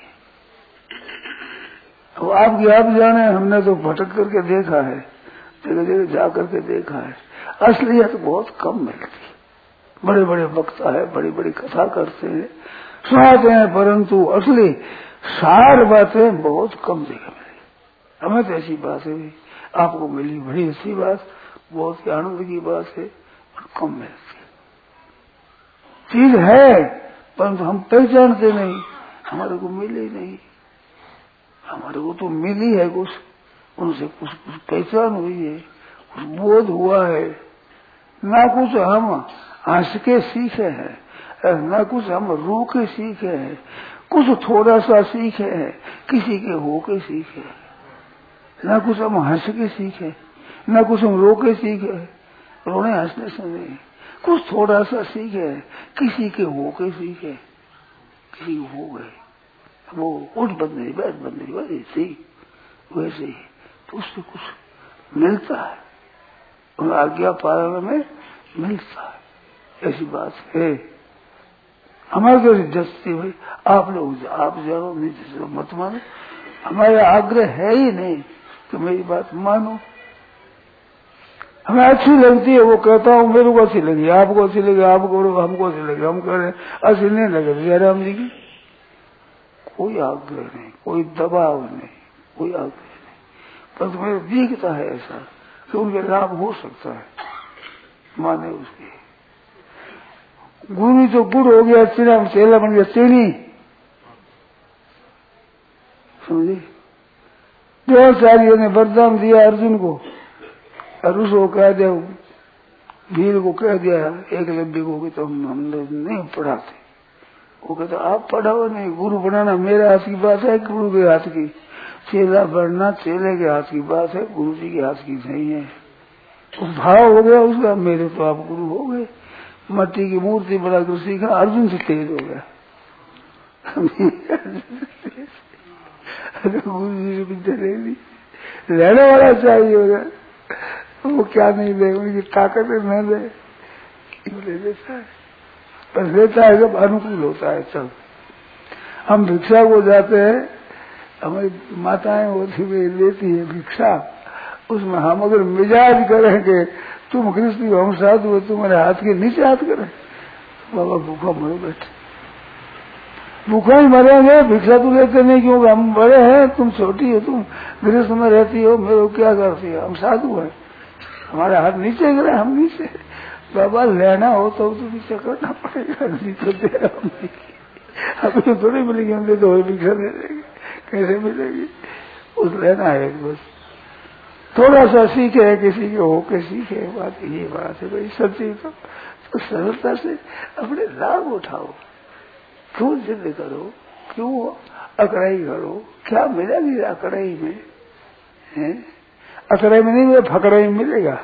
अब आपकी आप जाने, हमने तो भटक करके देखा है, जगह जगह जा करके देखा है, असलियत बहुत कम मिलती है। बड़े बड़े वक्ता है, बड़ी बड़ी कथा करते हैं, सुनाते हैं, परंतु असली सार बातें बहुत कम जगह मिली। हमें तो ऐसी बात है, आपको मिली, बड़ी अच्छी बात, बहुत आनंद की बात है, और कम मिलती चीज है, परंतु हम पहचानते नहीं, हमारे को मिली नहीं। हमारे को तो मिली है कुछ, उनसे कुछ कुछ पहचान हुई है, कुछ बोध हुआ है, ना कुछ हम हंस के सीखे हैं, ना कुछ हम रो के सीखे हैं, कुछ थोड़ा सा सीखे हैं, किसी के हो के सीखे, ना कुछ हम हंस के सीखे, ना कुछ हम रो के सीखे, रोने हंसने से नहीं, कुछ थोड़ा सा सीखे, किसी के हो के सीखे, किसी हो गए, वो उठ बंद नहीं, बैठ बंद नहीं, वैसे ही वैसे ही, तो उससे कुछ मिलता है, और आज्ञा पालन में मिलता है, ऐसी बात है। हमारे तो जस्ती भाई आप लोग आप जानो, नहीं जानो मत मानो, हमारा आग्रह है ही नहीं कि मेरी बात मानो। हमें अच्छी लगती है, वो कहता हूँ, मेरे को अच्छी लगी, आपको अच्छी लगी, आपको हमको अच्छी लगी, हम कह रहे अच्छी नहीं लगे जय राम जी की। कोई आग्रह नहीं, कोई दबाव नहीं, कोई आग्रह नहीं, पर तुम्हें दिखता है ऐसा कि उनके लाभ हो सकता है, माने उसके। गुरु तो गुड़ हो गया, चीना चेला बन गया चीनी, समझे। द्रोणाचार्य ने वरदान दिया अर्जुन को, और उसको कह दिया, भील को कह दिया एक लंबी को कि तो हम हम नहीं पढ़ाते। वो कहता आप पढ़ाओ नहीं, गुरु बनाना मेरे हाथ की बात है, गुरु के हाथ की, चेला बनना चेले के हाथ की बात है, गुरु जी के हाथ की नहीं है। तो भाव हो गया उसका, मेरे तो आप गुरु हो गए, मट्टी की मूर्ति बनाकर सीखा, अर्जुन से तेज हो गया। गुरु जी से चलेगी, रहने वाला चाहिए होगा, वो क्या नहीं दे, उनकी ताकत न दे, ले देता है, पर लेता है जब अनुकूल होता है सब। हम भिक्षा को जाते हैं, हमारी माताएं होती हुई लेती है भिक्षा, उसमें हम अगर मिजाज करेंगे तुम गृहस्थी हो हम साधु हो, तुम्हारे हाथ के नीचे हाथ करें, बाबा भूखा मरो बैठे, भूखा ही मरेंगे, भिक्षा तो लेते नहीं, क्योंकि हम बड़े हैं, तुम छोटी हो, तुम गृहस्थ में रहती हो, मेरे क्या करती हो, हम साधु हैं, हमारे हाथ नीचे गिरे, हम नीचे। बाबा लेना हो तो नीचे करना पड़ेगा, नहीं तो दे हम नहीं, अभी तो थोड़ी मिलेगी, हमने तो भिक्षा दे देंगे, कैसे मिलेगी, उस लेना है बस, थोड़ा सा सीखे है, किसी के होके सीखे, बात ये बात है भाई, सच्ची तो, तो सरलता से अपने लाभ उठाओ, क्यों जिद करो, क्यों अकड़ाई करो, क्या मिलेगी अकड़ाई में, है अकड़ाई में नहीं मिले, फकड़ाई में मिलेगा।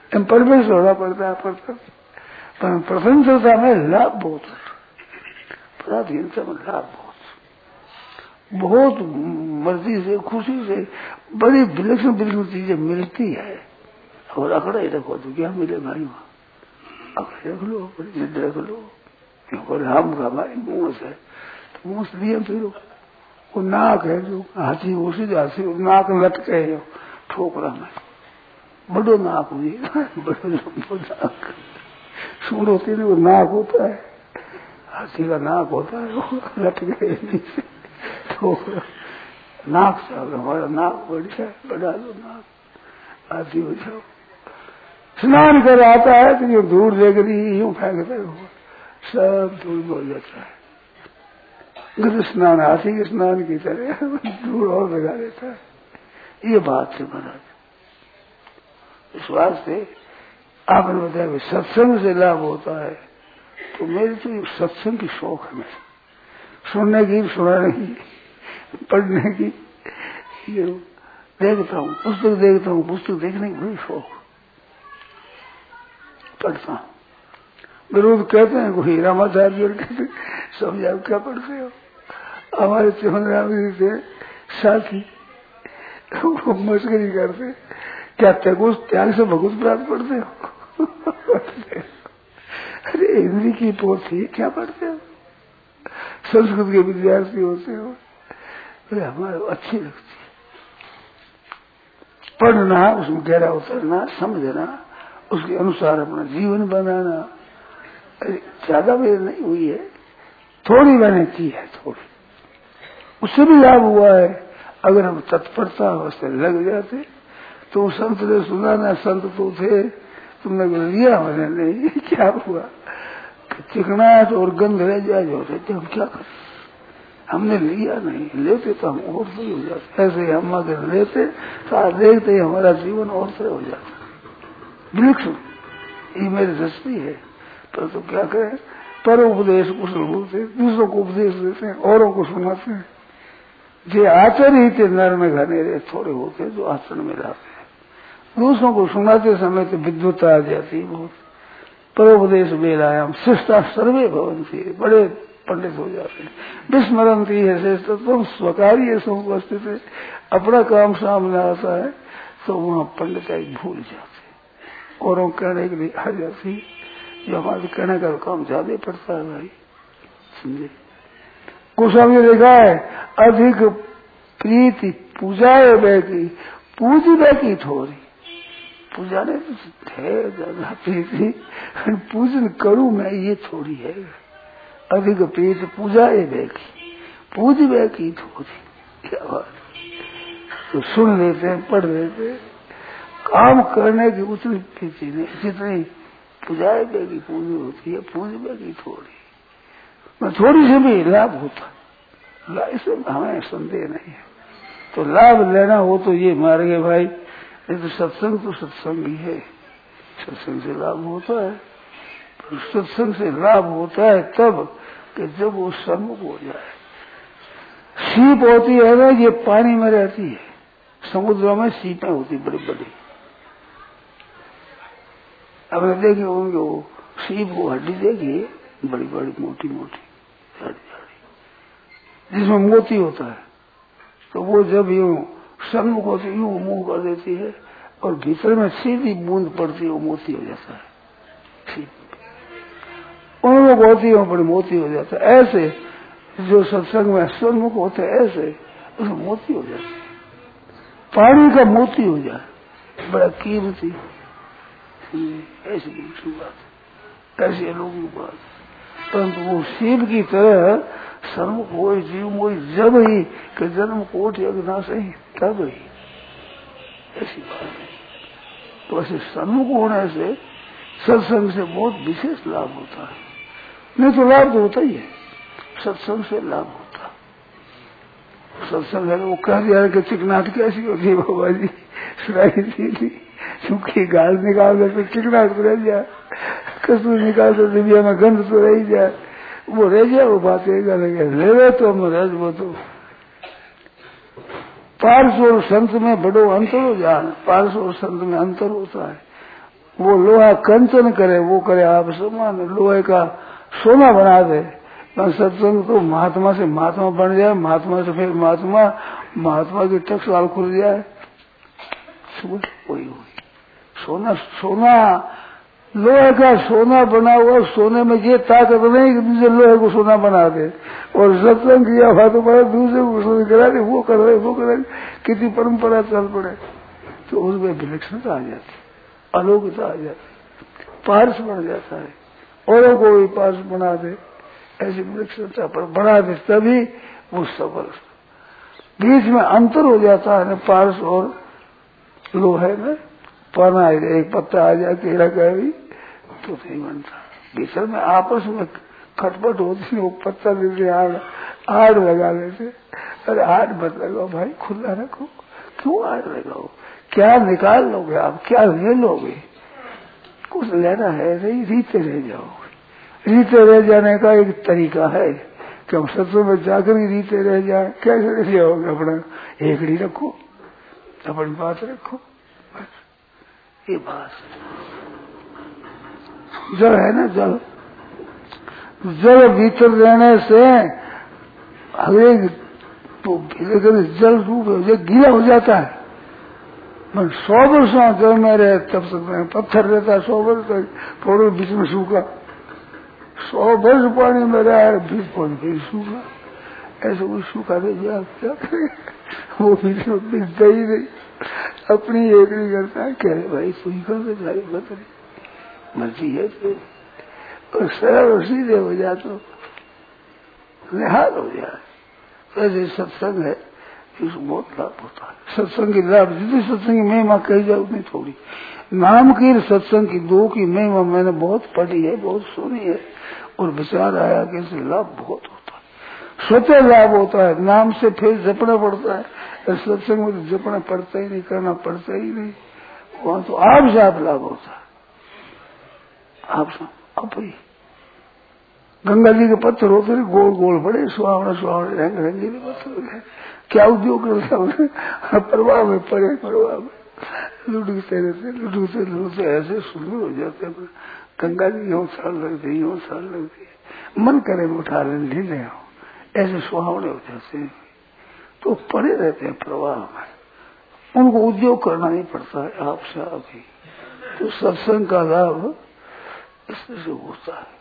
परवेश होना पड़ता है पर प्रसन्नता में लाभ बहुत है, पराधीनता में लाभ बहुत बहुत मर्जी से खुशी से बड़ी विलक्षण विलक्षण चीजें मिलती है। और अकड़ा ही रखो तो क्या मिले भाई, वहां अकड़े रख लो, जिद रख लो। और हम का भाई मुंह है तो मुंह से लिए फिर वो नाक है जो हाथी उसी हाथी नाक लटके है ठोकरा में बड़ो नाक हुई बड़ो नाक सूर होती है वो नाक होता है, हाथी का नाक होता है वो लटके नीचे ठोकरा नाक से हमारा नाक बढ़िया बढ़ा दो नाक हाथी हो जाओ। स्नान कर आता है तो यूं दूर देख रही यूं फेंकते हो सब दूर हो जाता है। गृह स्नान हाथी के स्नान की तरह दूर और लगा देता है। ये बात है महाराज। इस वास्ते आपने बताया सत्संग से लाभ होता है, तो मेरी तो सत्संग की शौक है, मैं सुनने की सुनाने की पढ़ने की ये देखता हूँ, पुस्तक देखता हूँ, पुस्तक देखने की बड़ी शौक पढ़ता हूँ। विरोध कहते हैं कोई रामाचार्य कहते समझा क्या पढ़ते हो। हमारे चौन राम जी थे साथी वो मस्करी करते क्या तेगो त्याग से भगवत प्राप्त पढ़ते हो अरे हिंदी की पोथी क्या पढ़ते हो, संस्कृत के विद्यार्थी होते हो, अरे हमारे अच्छी लगती है पढ़ना, उसमें गहरा उतरना, समझना, उसके अनुसार अपना जीवन बनाना। ज्यादा मेहनत नहीं हुई है, थोड़ी मेहनत की है, थोड़ी उससे भी लाभ हुआ है। अगर हम तत्परता उससे लग जाते तो संत ने सुना ना, संत तो थे तुमने लिया मैंने नहीं क्या हुआ चिकनाहट और गंध रह जाए जो रहते हम क्या करें, हमने लिया नहीं, लेते तो हम और सही हो जाते। ऐसे हम अगर लेते तो देखते ही हमारा जीवन और सही हो जाता। विलक्षण ये मेरी दृष्टि है। पर तो क्या करें, पर उपदेश कुशल बोलते, दूसरों को उपदेश देते हैं, औरों को सुनाते हैं। जे आचर ही थे नर में घने रहे थोड़े होते जो आचरण में लाते हैं। दूसरों को सुनाते समय तो विद्वता आ जाती बहुत। परोपदेश बेलायाम शिष्टा सर्वे भवन थी, बड़े पंडित हो जाते हैं। विस्मरणती है श्रेष्ठ तुम स्वकारी उपस्थित है, अपना काम सामने आता है तो वहां पंडिताई भूल जाते, औरों कहने के लिए आ जाती, जो हमारे कहने का काम ज्यादा पड़ता है भाई, समझे। गोस्वामी ने लिखा है अधिक प्रीति पूजाए बैठी पूज बैठी थोड़ी, पूजा ने है ज्यादा प्रीति पूजन करूं मैं ये थोड़ी है। अधिक प्रीति पूजाए बैठी पूज बैठी थोड़ी, क्या बात। तो सुन लेते हैं, पढ़ लेते हैं, काम करने की उतनी प्रीति नहीं जितनी पूजाए बैठी पूजी होती है, पूज बैठी थोड़ी मैं थोड़ी से भी लाभ होता, इससे हमें संदेह नहीं है। तो लाभ लेना हो तो ये मार्ग है भाई, ये तो सत्संग तो सत्संग ही है, सत्संग से लाभ होता है। पर सत्संग से लाभ होता है तब कि जब वो सम्मुख हो जाए। सीप होती है ना, ये पानी में रहती है, समुद्र में सीपें होती बड़ी बड़ी। अब देखिए होंगे वो सीप को हड्डी देखिए बड़ी बड़ी मोटी मोटी जिसमें मोती होता है, तो वो जब यूं सम्मुख होती यूं मुंह कर देती है और भीतर में सीधी बूंद पड़ती है, वो मोती हो जाता है। उनमुख होती है बड़ी मोती हो जाता है। ऐसे जो सत्संग में सम्मुख होते हैं ऐसे उसमें मोती हो जाती है, पानी का मोती हो जाए बड़ा कीमती। ऐसी दूसरी बात, ऐसी अनोखी बात। परंतु वो शिव की तरह सर्वमुख हो जीव मोई जब ही कि जन्म कोट यज्ञ सही तब ही, ऐसी बात है। तो ऐसे सन्मुख होने से सत्संग से बहुत विशेष लाभ होता है। नहीं तो लाभ तो होता ही है, सत्संग से लाभ होता। सत्संग है वो कह दिया कि चिकनाहट कैसी होती है बाबा जी, सुनाई थी चूंकि गाल निकाल दे तो चिकनाहट तो रह जाए, कसूर निकाल दे दिव्या में गंध तो रह जाए, वो रह जाए वो बात एक अलग है। ले रहे तो महाराज वो तो पार्श्व और संत में बड़ो अंतर हो जाए, पार्श्व और संत में अंतर होता है। वो लोहा कंचन करे, वो करे आप समान, लोहे का सोना बना दे। सत्संग तो महात्मा से महात्मा बन जाए, महात्मा से फिर महात्मा, महात्मा की टकसाल खुल जाए, वही हुई। सोना सोना लोहे का सोना बना हुआ, सोने में ये ताकत नहीं कि दूसरे लोहे को सोना बना दे। और सत्संग किया हुआ तो बड़ा दूसरे को सोना करा दे, वो कर रहे वो कर रहे, कितनी परंपरा चल पड़े तो उसमें विलक्षणता आ जाती, अलौकिकता आ जाती, पार्श बन जाता है, औरों को भी पार्श बना दे, ऐसी विलक्षणता पर बढ़ा दे, तभी वो सफल। बीच में अंतर हो जाता है न पार्श और लोहे में, पाना एक पत्ता आ जाए केला का भी तो नहीं बनता। भीतर में आपस में खटपट होती है, वो पत्ता देते आड़ आड़ लगा लेते। अरे आड़ मत लगाओ भाई, खुला रखो, क्यों आड़ लगाओ, क्या निकाल लोगे आप, क्या ले लोगे, कुछ लेना है नहीं, रीते रह जाओगे। रीते रह जाने का एक तरीका है कि हम सत्संग में जाकर ही रीते रह जाए। कैसे रह जाओगे, अपना एकड़ी रखो, अपनी बात रखो, ये बात। जल है ना, जल जल भीतर रहने से हर तो जल रूप हो गीला हो जाता है। मैं सौ वर्ष जल में रहे तब तक पत्थर रहता है, सौ वर्ष तक थोड़े बीच में सूखा, सौ वर्ष पानी में रहा है, बीच पानी फिर सूखा, ऐसे वो सूखा दे जाए, क्या करे, वो बीच में बिकता ही नहीं, अपनी एकड़ी करता है। कह रहे भाई सुई कर दे, भाई बता मर्जी है तो, और सरल सीधे हो जाए तो निहाल हो जाए। ऐसे सत्संग है, इसको बहुत लाभ होता है। सत्संग की लाभ जितनी सत्संग की महिमा कही जाए उतनी थोड़ी। नाम की सत्संग की दो की महिमा मैंने बहुत पढ़ी है, बहुत सुनी है, और विचार आया कि इससे लाभ बहुत होता है, स्वतः लाभ होता है। नाम से फिर जपना पड़ता है, सत्संग में तो जपना पड़ता ही नहीं, करना पड़ता ही नहीं, वहां तो आप से आप लाभ होता है। आप आप ही गंगा जी के पत्थर होते थे, गोल गोल बड़े सुहावना सुहावने रंग रंगीले पत्थर, क्या उद्योग करता है, प्रवाह में पड़े, प्रवाह में लुढ़कते रहते, लुढ़कते लुढ़कते ऐसे सुंदर हो जाते हैं। गंगा जी यूं साल लगती, यूं साल लगती है, मन करे उठा ले, ले ले ऐसे सुहावने हो जाते हैं, तो पड़े रहते हैं प्रवाह में, उनको उद्योग करना नहीं पड़ता है, आप से आप ही। तो सत्संग का लाभ इससे होता है।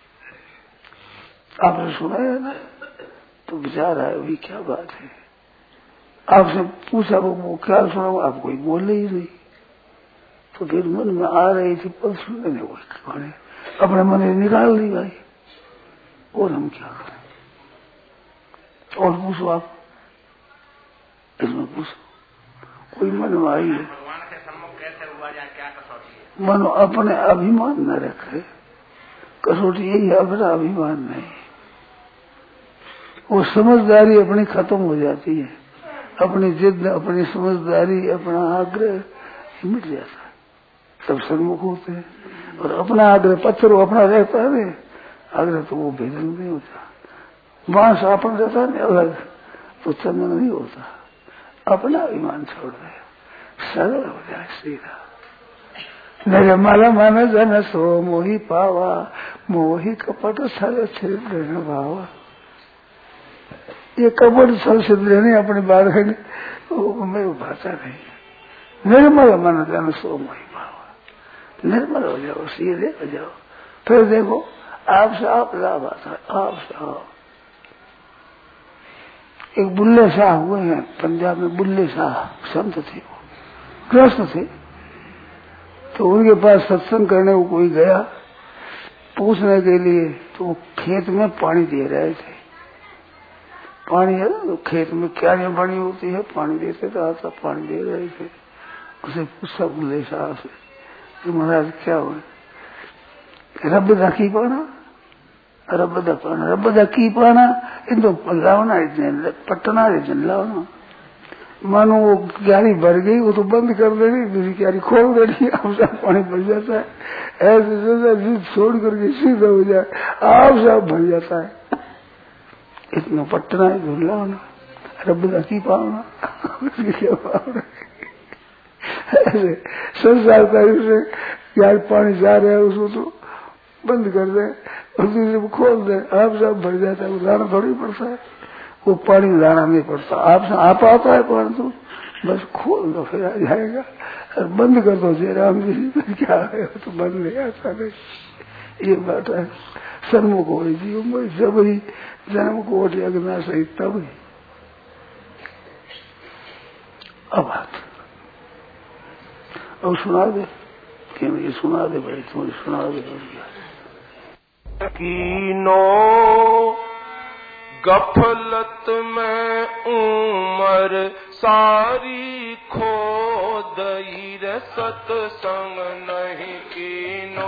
आपने सुना है ना, तो विचार आया भी क्या बात है। आपसे पूछा वो, वो क्या सुना, आप कोई बोले ही नहीं, तो फिर मन में आ रही थी पद सुनने को, अपने मन में निकाल दी भाई, और हम क्या करें। और पूछो आप, इसमें पूछो, कोई मन में आई है, भगवान के सम्मुख कैसे हुआ जाए, क्या कसौटी है। मन अपने अभिमान न रखे, कसौटी यही है, अपना अभिमान नहीं। वो समझदारी अपनी खत्म हो जाती है, अपनी जिद, अपनी समझदारी, अपना आग्रह मिट जाता है, सब सन्मुख होते हैं। और अपना आग्रह पत्थर वो अपना रहता है, आग्रह तो वो भेदन नहीं होता। बांस अपन रहता है अलग, तो चंदन नहीं होता। अपना अभिमान छोड़ दे, सरल हो जाए सीधा। निर्मल मन जन सो मोहि पावा, मोहि कपट छल छिद्र भावा। ये कपट छल छिद्र नहीं, अपनी बात है वो मेरे भाषा नहीं। निर्मल मन जन सो मोहि पावा, निर्मल हो जाओ, सीधे हो जाओ, फिर देखो आपसे आप लाभ आता है, आपसे आप। एक बुल्ले शाह हुए हैं पंजाब में, बुल्ले शाह संत थे, वो ग्रस्त थे, तो उनके पास सत्संग करने को कोई गया पूछने के लिए, तो वो खेत में पानी दे रहे थे। पानी है तो खेत में क्यारियां बनी होती है, पानी देते तो आता, पानी दे रहे थे। उसे पूछा बुल्ले शाह से कि महाराज क्या हुआ, रब दा की पाना, रब दा पाना, रब दा की पाना, इन तो लावना इतने पटना इतने लावना। मानो वो क्यारी भर गई, वो तो बंद कर देनी, दूसरी क्यारी खोल देनी, आप सब पानी भर जाता है। ऐसे सोचा जिद छोड़ करके सीधा हो जाए, आप सब भर जाता है। इतना पटना है धुल्ला होना, रब दा की पावना, उसकी क्या पावना। ऐसे संसार का यार पानी जा रहा है उसको तो बंद कर दे और दूसरे को खोल दे, आप सब भर जाता है, वो लाना थोड़ी पड़ता है, वो पानी लाना नहीं पड़ता, आप आप आता है पानी तो बस खोल दो फिर आ जाएगा, और बंद कर दो जयराम जी क्या है तो बंद नहीं आता नहीं। ये बात है सन्मुख हो जीव में जब ही जन्म को अग्ना सही तब ही। अब बात अब सुना दे कि ये सुना दे भाई, तुम्हें सुना दे कीनो गफलत में उमर सारी खो दई रे सत्संग नहीं कीनो,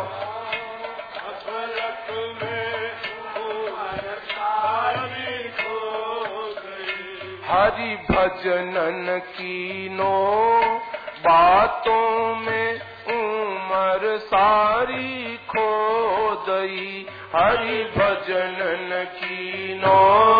गफलत में उमर सारी खो दई हरि भजनन कीनो, बातों में उमर सारी खो दई हरि भजनन कीनो,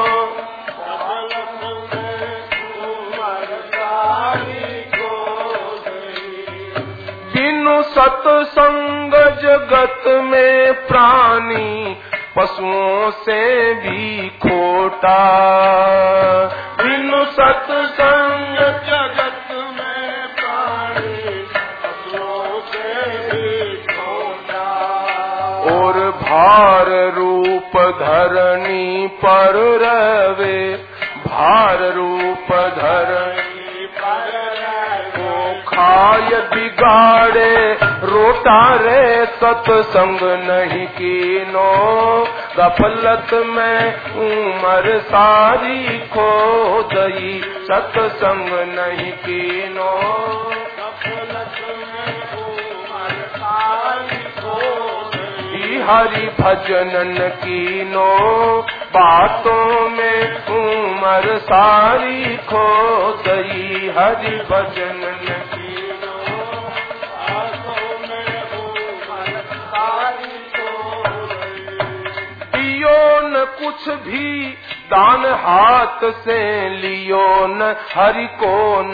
बिनु सत्संग जगत में प्राणी पशुओं से भी खोटा, बिनु सत्संग जगत में प्राणी पशुओं से भी खोटा, और भार रूप धरणी पर रवे, भार रूप धरणी पर रवे, खाय बिगाड़े रोटा रे सत्संग नहीं कीनो, गफलत में उमर सारी खो दई सत्संग नहीं कीनो, गफलत में उमर सारी खो दई हरि भजनन कीनो, बातों में उमर सारी खो दई हरि भजनन कीनो, बातों में उमर सारी खो दई। दियो न कुछ भी दान हाथ से लियो न हरि को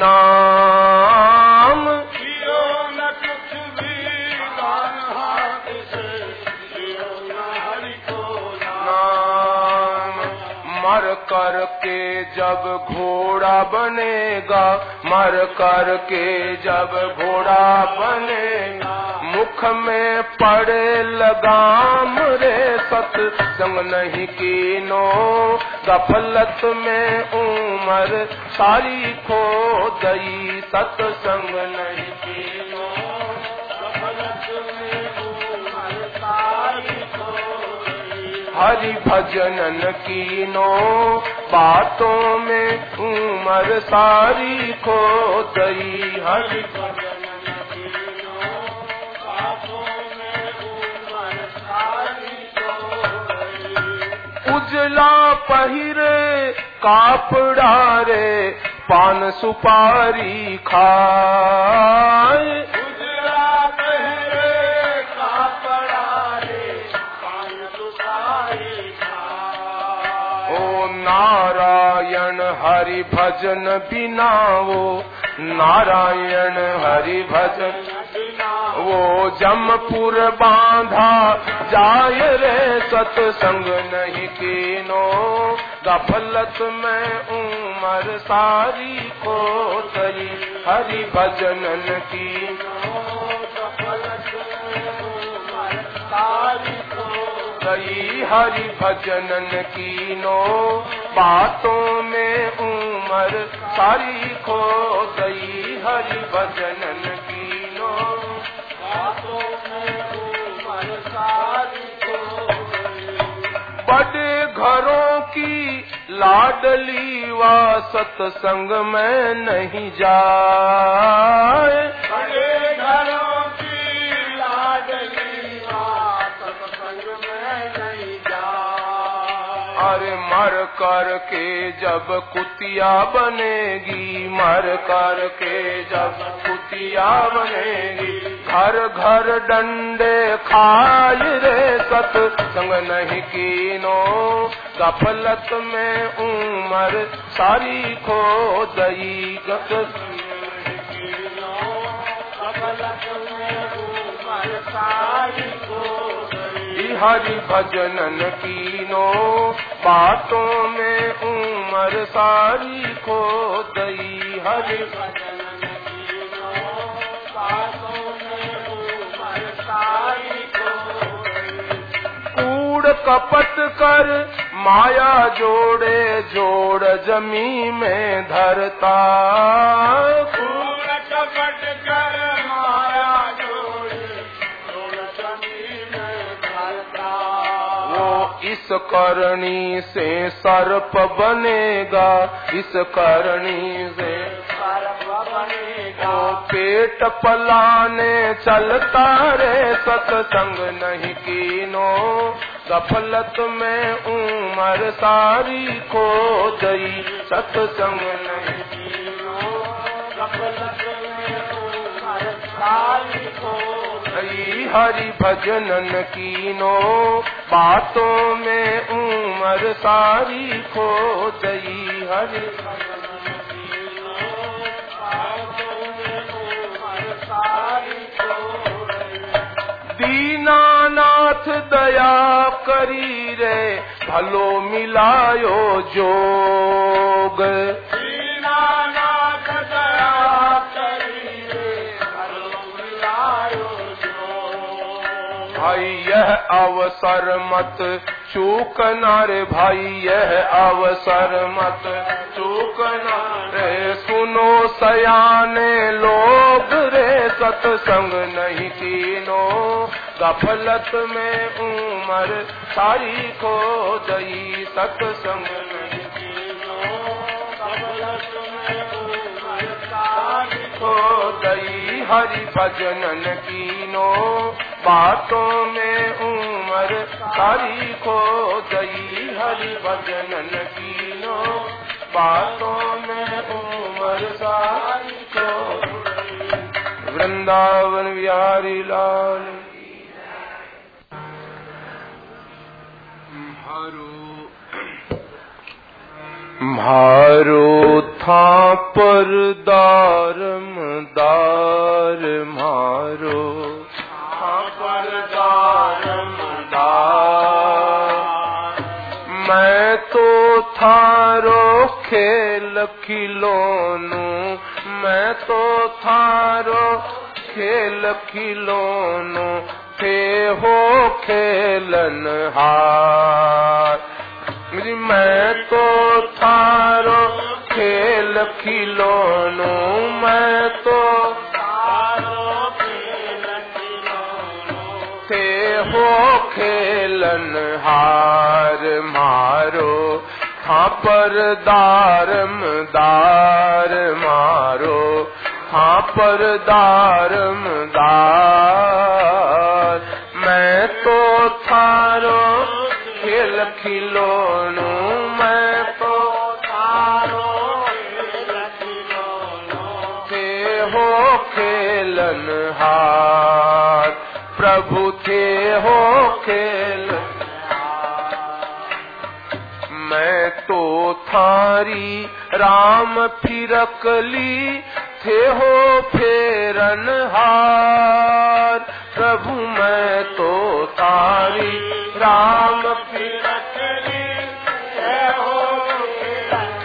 नाम, लियो न कुछ भी दान हाथ से लियो न हरि को नाम, मर कर के जब घोड़ा बनेगा, मर कर के जब घोड़ा बनेगा, मुख में पड़े लगाम रे सत्संग नहीं कीनो, गफलत में उमर सारी खो दई सत्संग नहीं कीनो, गफलत में उमर सारी खो दई हरि भजनन कीनो, बातों में उमर सारी खो दई हरि भजनन कीनो, बातों में उमर सारी खो दई। उजला पहिरे कापड़ा रे पान सुपारी खाए, उजला पहिरे कापड़ा रे पान सुपारी खाए, ओ नारायण हरि भजन बिना वो, नारायण हरि भजन वो जमपुर बांधा जाय रे सत्संग नहीं कीनो, गफलत में उमर सारी खो दई हरि भजनन कीनो, गफलत में उमर सारी खो दई हरि भजनन कीनो, बातों में उमर सारी खो दई हरि भजनन कीनो, बातों में उमर सारी खो दई। बड़े घरों की लाडली वा सत्संग में नहीं जाए, बड़े घरों की लाडली वा सत्संग में नहीं जाए, अरे मर कर के जब कुतिया बनेगी, मर कर के जब कुतिया बनेगी, घर घर डंडे खाए रे सत्संग नहीं कीनो, गफलत में उमर सारी खो दई सत्संग नहीं कीनो, गफलत में उमर सारी खो गई। हरि भजनन कीनो बातों में उम्र सारी खो गई। हरि भजनन कीनो बातों में उम्र सारी खो गई। कूड़ कपट कर माया जोड़े जोड़ जमी में धरता। कूड़ कपट कर माया जोड़े जोड़ जमी में धरता। वो इस करनी से सर्प बनेगा, इस करनी से सर्प बनेगा। वो पेट पलाने चलता रे सत्संग नहीं कीनो। गफलत में उम्र सारी खो गई। सत्संग नहीं कीनो। गफलत में उम्र सारी खो गई। हरि भजनन कीनो बातों में उम्र सारी खो गई। हरि भजनन कीनो बातों में उम्र सारी खो गई। दीनानाथ दया करी रे भलो मिलायो जोग। दीनानाथ दया करी रे भलो मिलायो जोग। भाई यह अवसर मत चूकना रे, भाई यह अवसर मत चूकना रे। सुनो सयाने लोग रे सत्संग नहीं कीनो। गफलत में उम्र सारी खो गई। सत्संग नहीं कीनो। गफलत में उम्र सारी खो गई। हरि भजनन कीनो बातों में उम्र सारी खो गई। हरि भजनन कीनो बातों में उम्र सारी खो गई। वृंदावन बिहारी लाल। मारो था पर दारम दार, मारो था पर दारम दार। मैं तो थारो खेल खिलौनू, मैं तो थारो खेल खिलौनू। थे हो खेलन हार। मैं तो थारो खेल खिलौनू, मैं तो थारो खेल खिलौनू। थे हो खेलन हार। मारो था पर दारम दार, मारो था पर दारम दार। मैं तो थारो खेल खिलौनू, मैं तो थारो खेल खिलौनू। थे हो खेलन हार, प्रभु थे हो खेलन हार। मैं तो थारी राम फिरकली, थे हो फेरन हार। प्रभु मैं तो तारी राम फिरकली, थे हो फेरन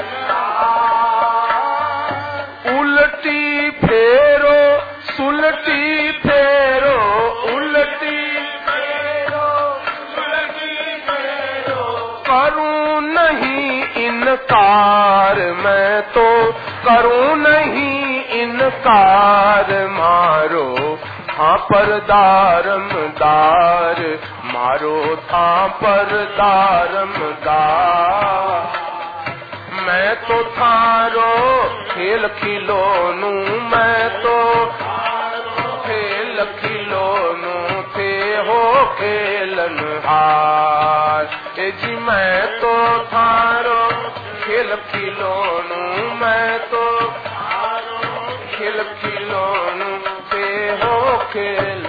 हार। उल्टी फेरो सुलटी फेरो, उल्टी फेरो सुलटी फेरो। करूं नहीं इनकार, मैं तो करूं नहीं इनकार। मारो था पर दारम दार, मारो था पर दारम दार। मैं तो थारो खेल खिलौनू, मैं तो खेल खिलौनू। थे हो खेलन हार। ए जी मैं तो थारो खेल खिलौनू, मैं तो खेल खिलौनू। थे हो खेल,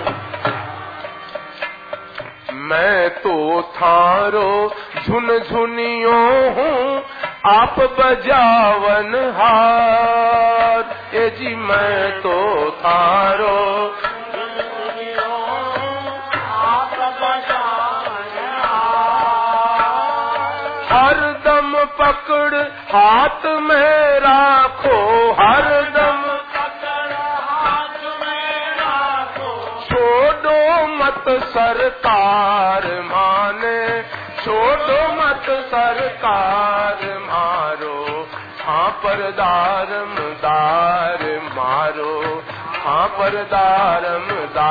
मैं तो थारो झुन झुनियो हूँ, आप बजावन हार। ए जी मैं तो थारो झुन झुनियो हरदम पकड़ हाथ में राखो, हरदम पकड़ हाथ में राखो। छोड़ो मत सरकार माने, छोड़ो मत सरकार मारो। हाँ पर दारम दार मारो, हाँ पर दारम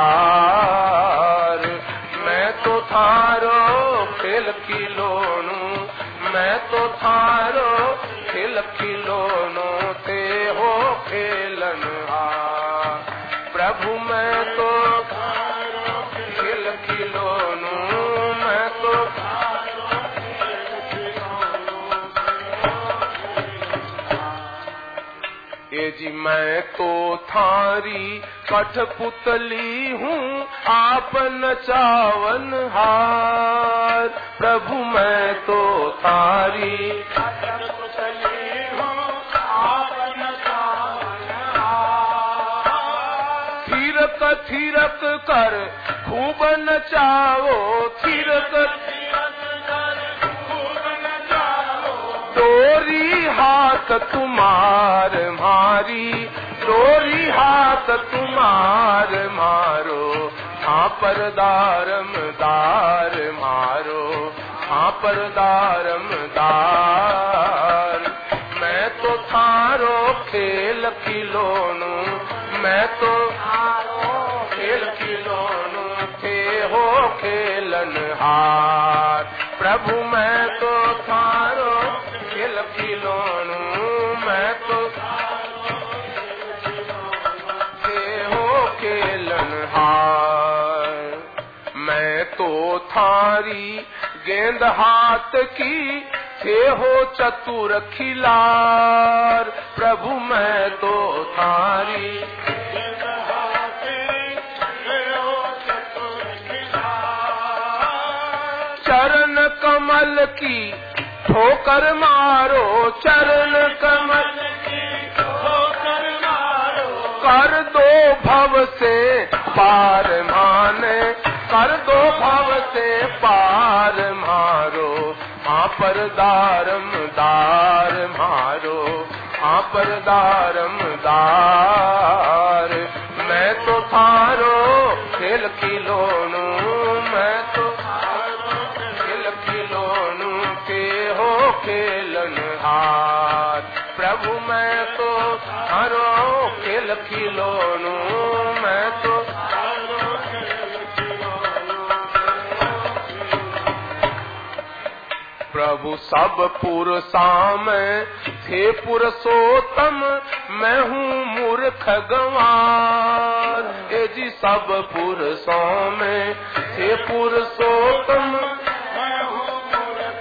दार। मैं तो थारो खेल खिलौनो, मैं तो थारो खेल खिलौनो ते हो खेलनहार। प्रभु मैं तो थारो खेल खिलौनो, मैं तो ए जी मैं तो थारी कठपुतली हूँ, आप नचावन हार। प्रभु मैं तो थारी कठपुतली हूँ, आप नचावन हार। थिरक थिरक कर खूब नचाओ, थिरक थिरक कर खूब नचाओ। डोरी हाथ तुम्हार मारी, डोरी हाथ तुम्हार मारो। हाँ पर दारम दार मारो, हाँ पर दारम दार। मैं तो थारो खेल खिलौनो, मैं तो थारो खेल खिलौनो थे हो खेलनहार। प्रभु मैं तो थारो खेल खिलौनो, मैं तो थे हो खेलनहार। मैं तो थारी गेंद हाथ की थे हो चतुर खिलार। प्रभु मैं तो थारी गेंद हाथ की थे हो चतुर खिलार। चरण कमल की ठोकर मारो, चरण कमल की ठोकर मारो। कर दो भव से पार माने, कर दो भव से पार मारो। हाँ पर दारम दार मारो, हाँ पर दारम दार। मैं तो थारो खेल खिलौनो, मैं तो थारो खेल खिलौनो के हो खेलनहार। प्रभु मैं तो थारो खेल खिलौनो, मैं तो थारो खेल खिलौनो। प्रभु सब पुरुषों में थे पुरुषोत्तम, मैं हूँ मूर्ख गंवार। ए जी सब पुरुषों में थे पुरुषोत्तम, मैं हूँ मूर्ख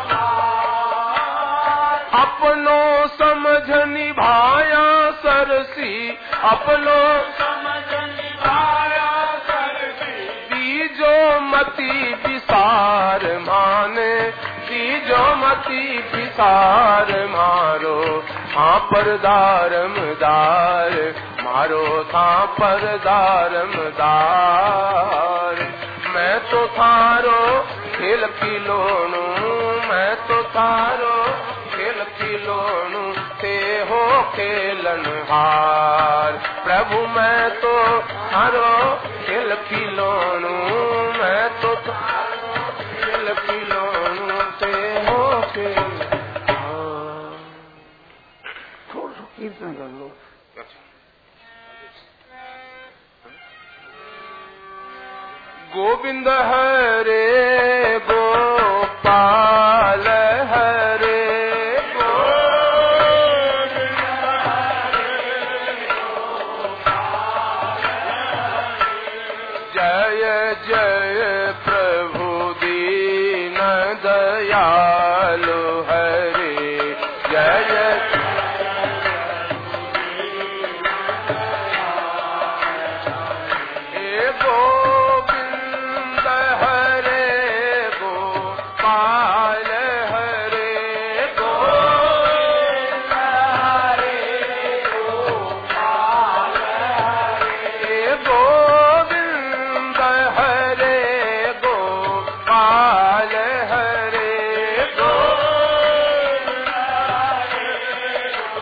गंवार। अपनों समझ निभाया सरसी, अपनों समझ निभाया सरसी। बीजो मति विसार माने, बीजो मति विसार मारो। हाँ पर दारम दार मारो, हाँ पर दारम दार। मैं तो थारो खेल खिलौनो, मैं तो थारो खेल खिलौनो ते हो खेलनहार। प्रभु मैं तो थारो खेल खिलौनो, मैं तो थारो खेल खिलौनो ते हो खेलनहार। थोड़ा सा कीर्तन कर लो। गोविंद हरे गोपाल हरे गोविंद हरे गोपाल हरे। जय जय प्रभु दीन दयालु है।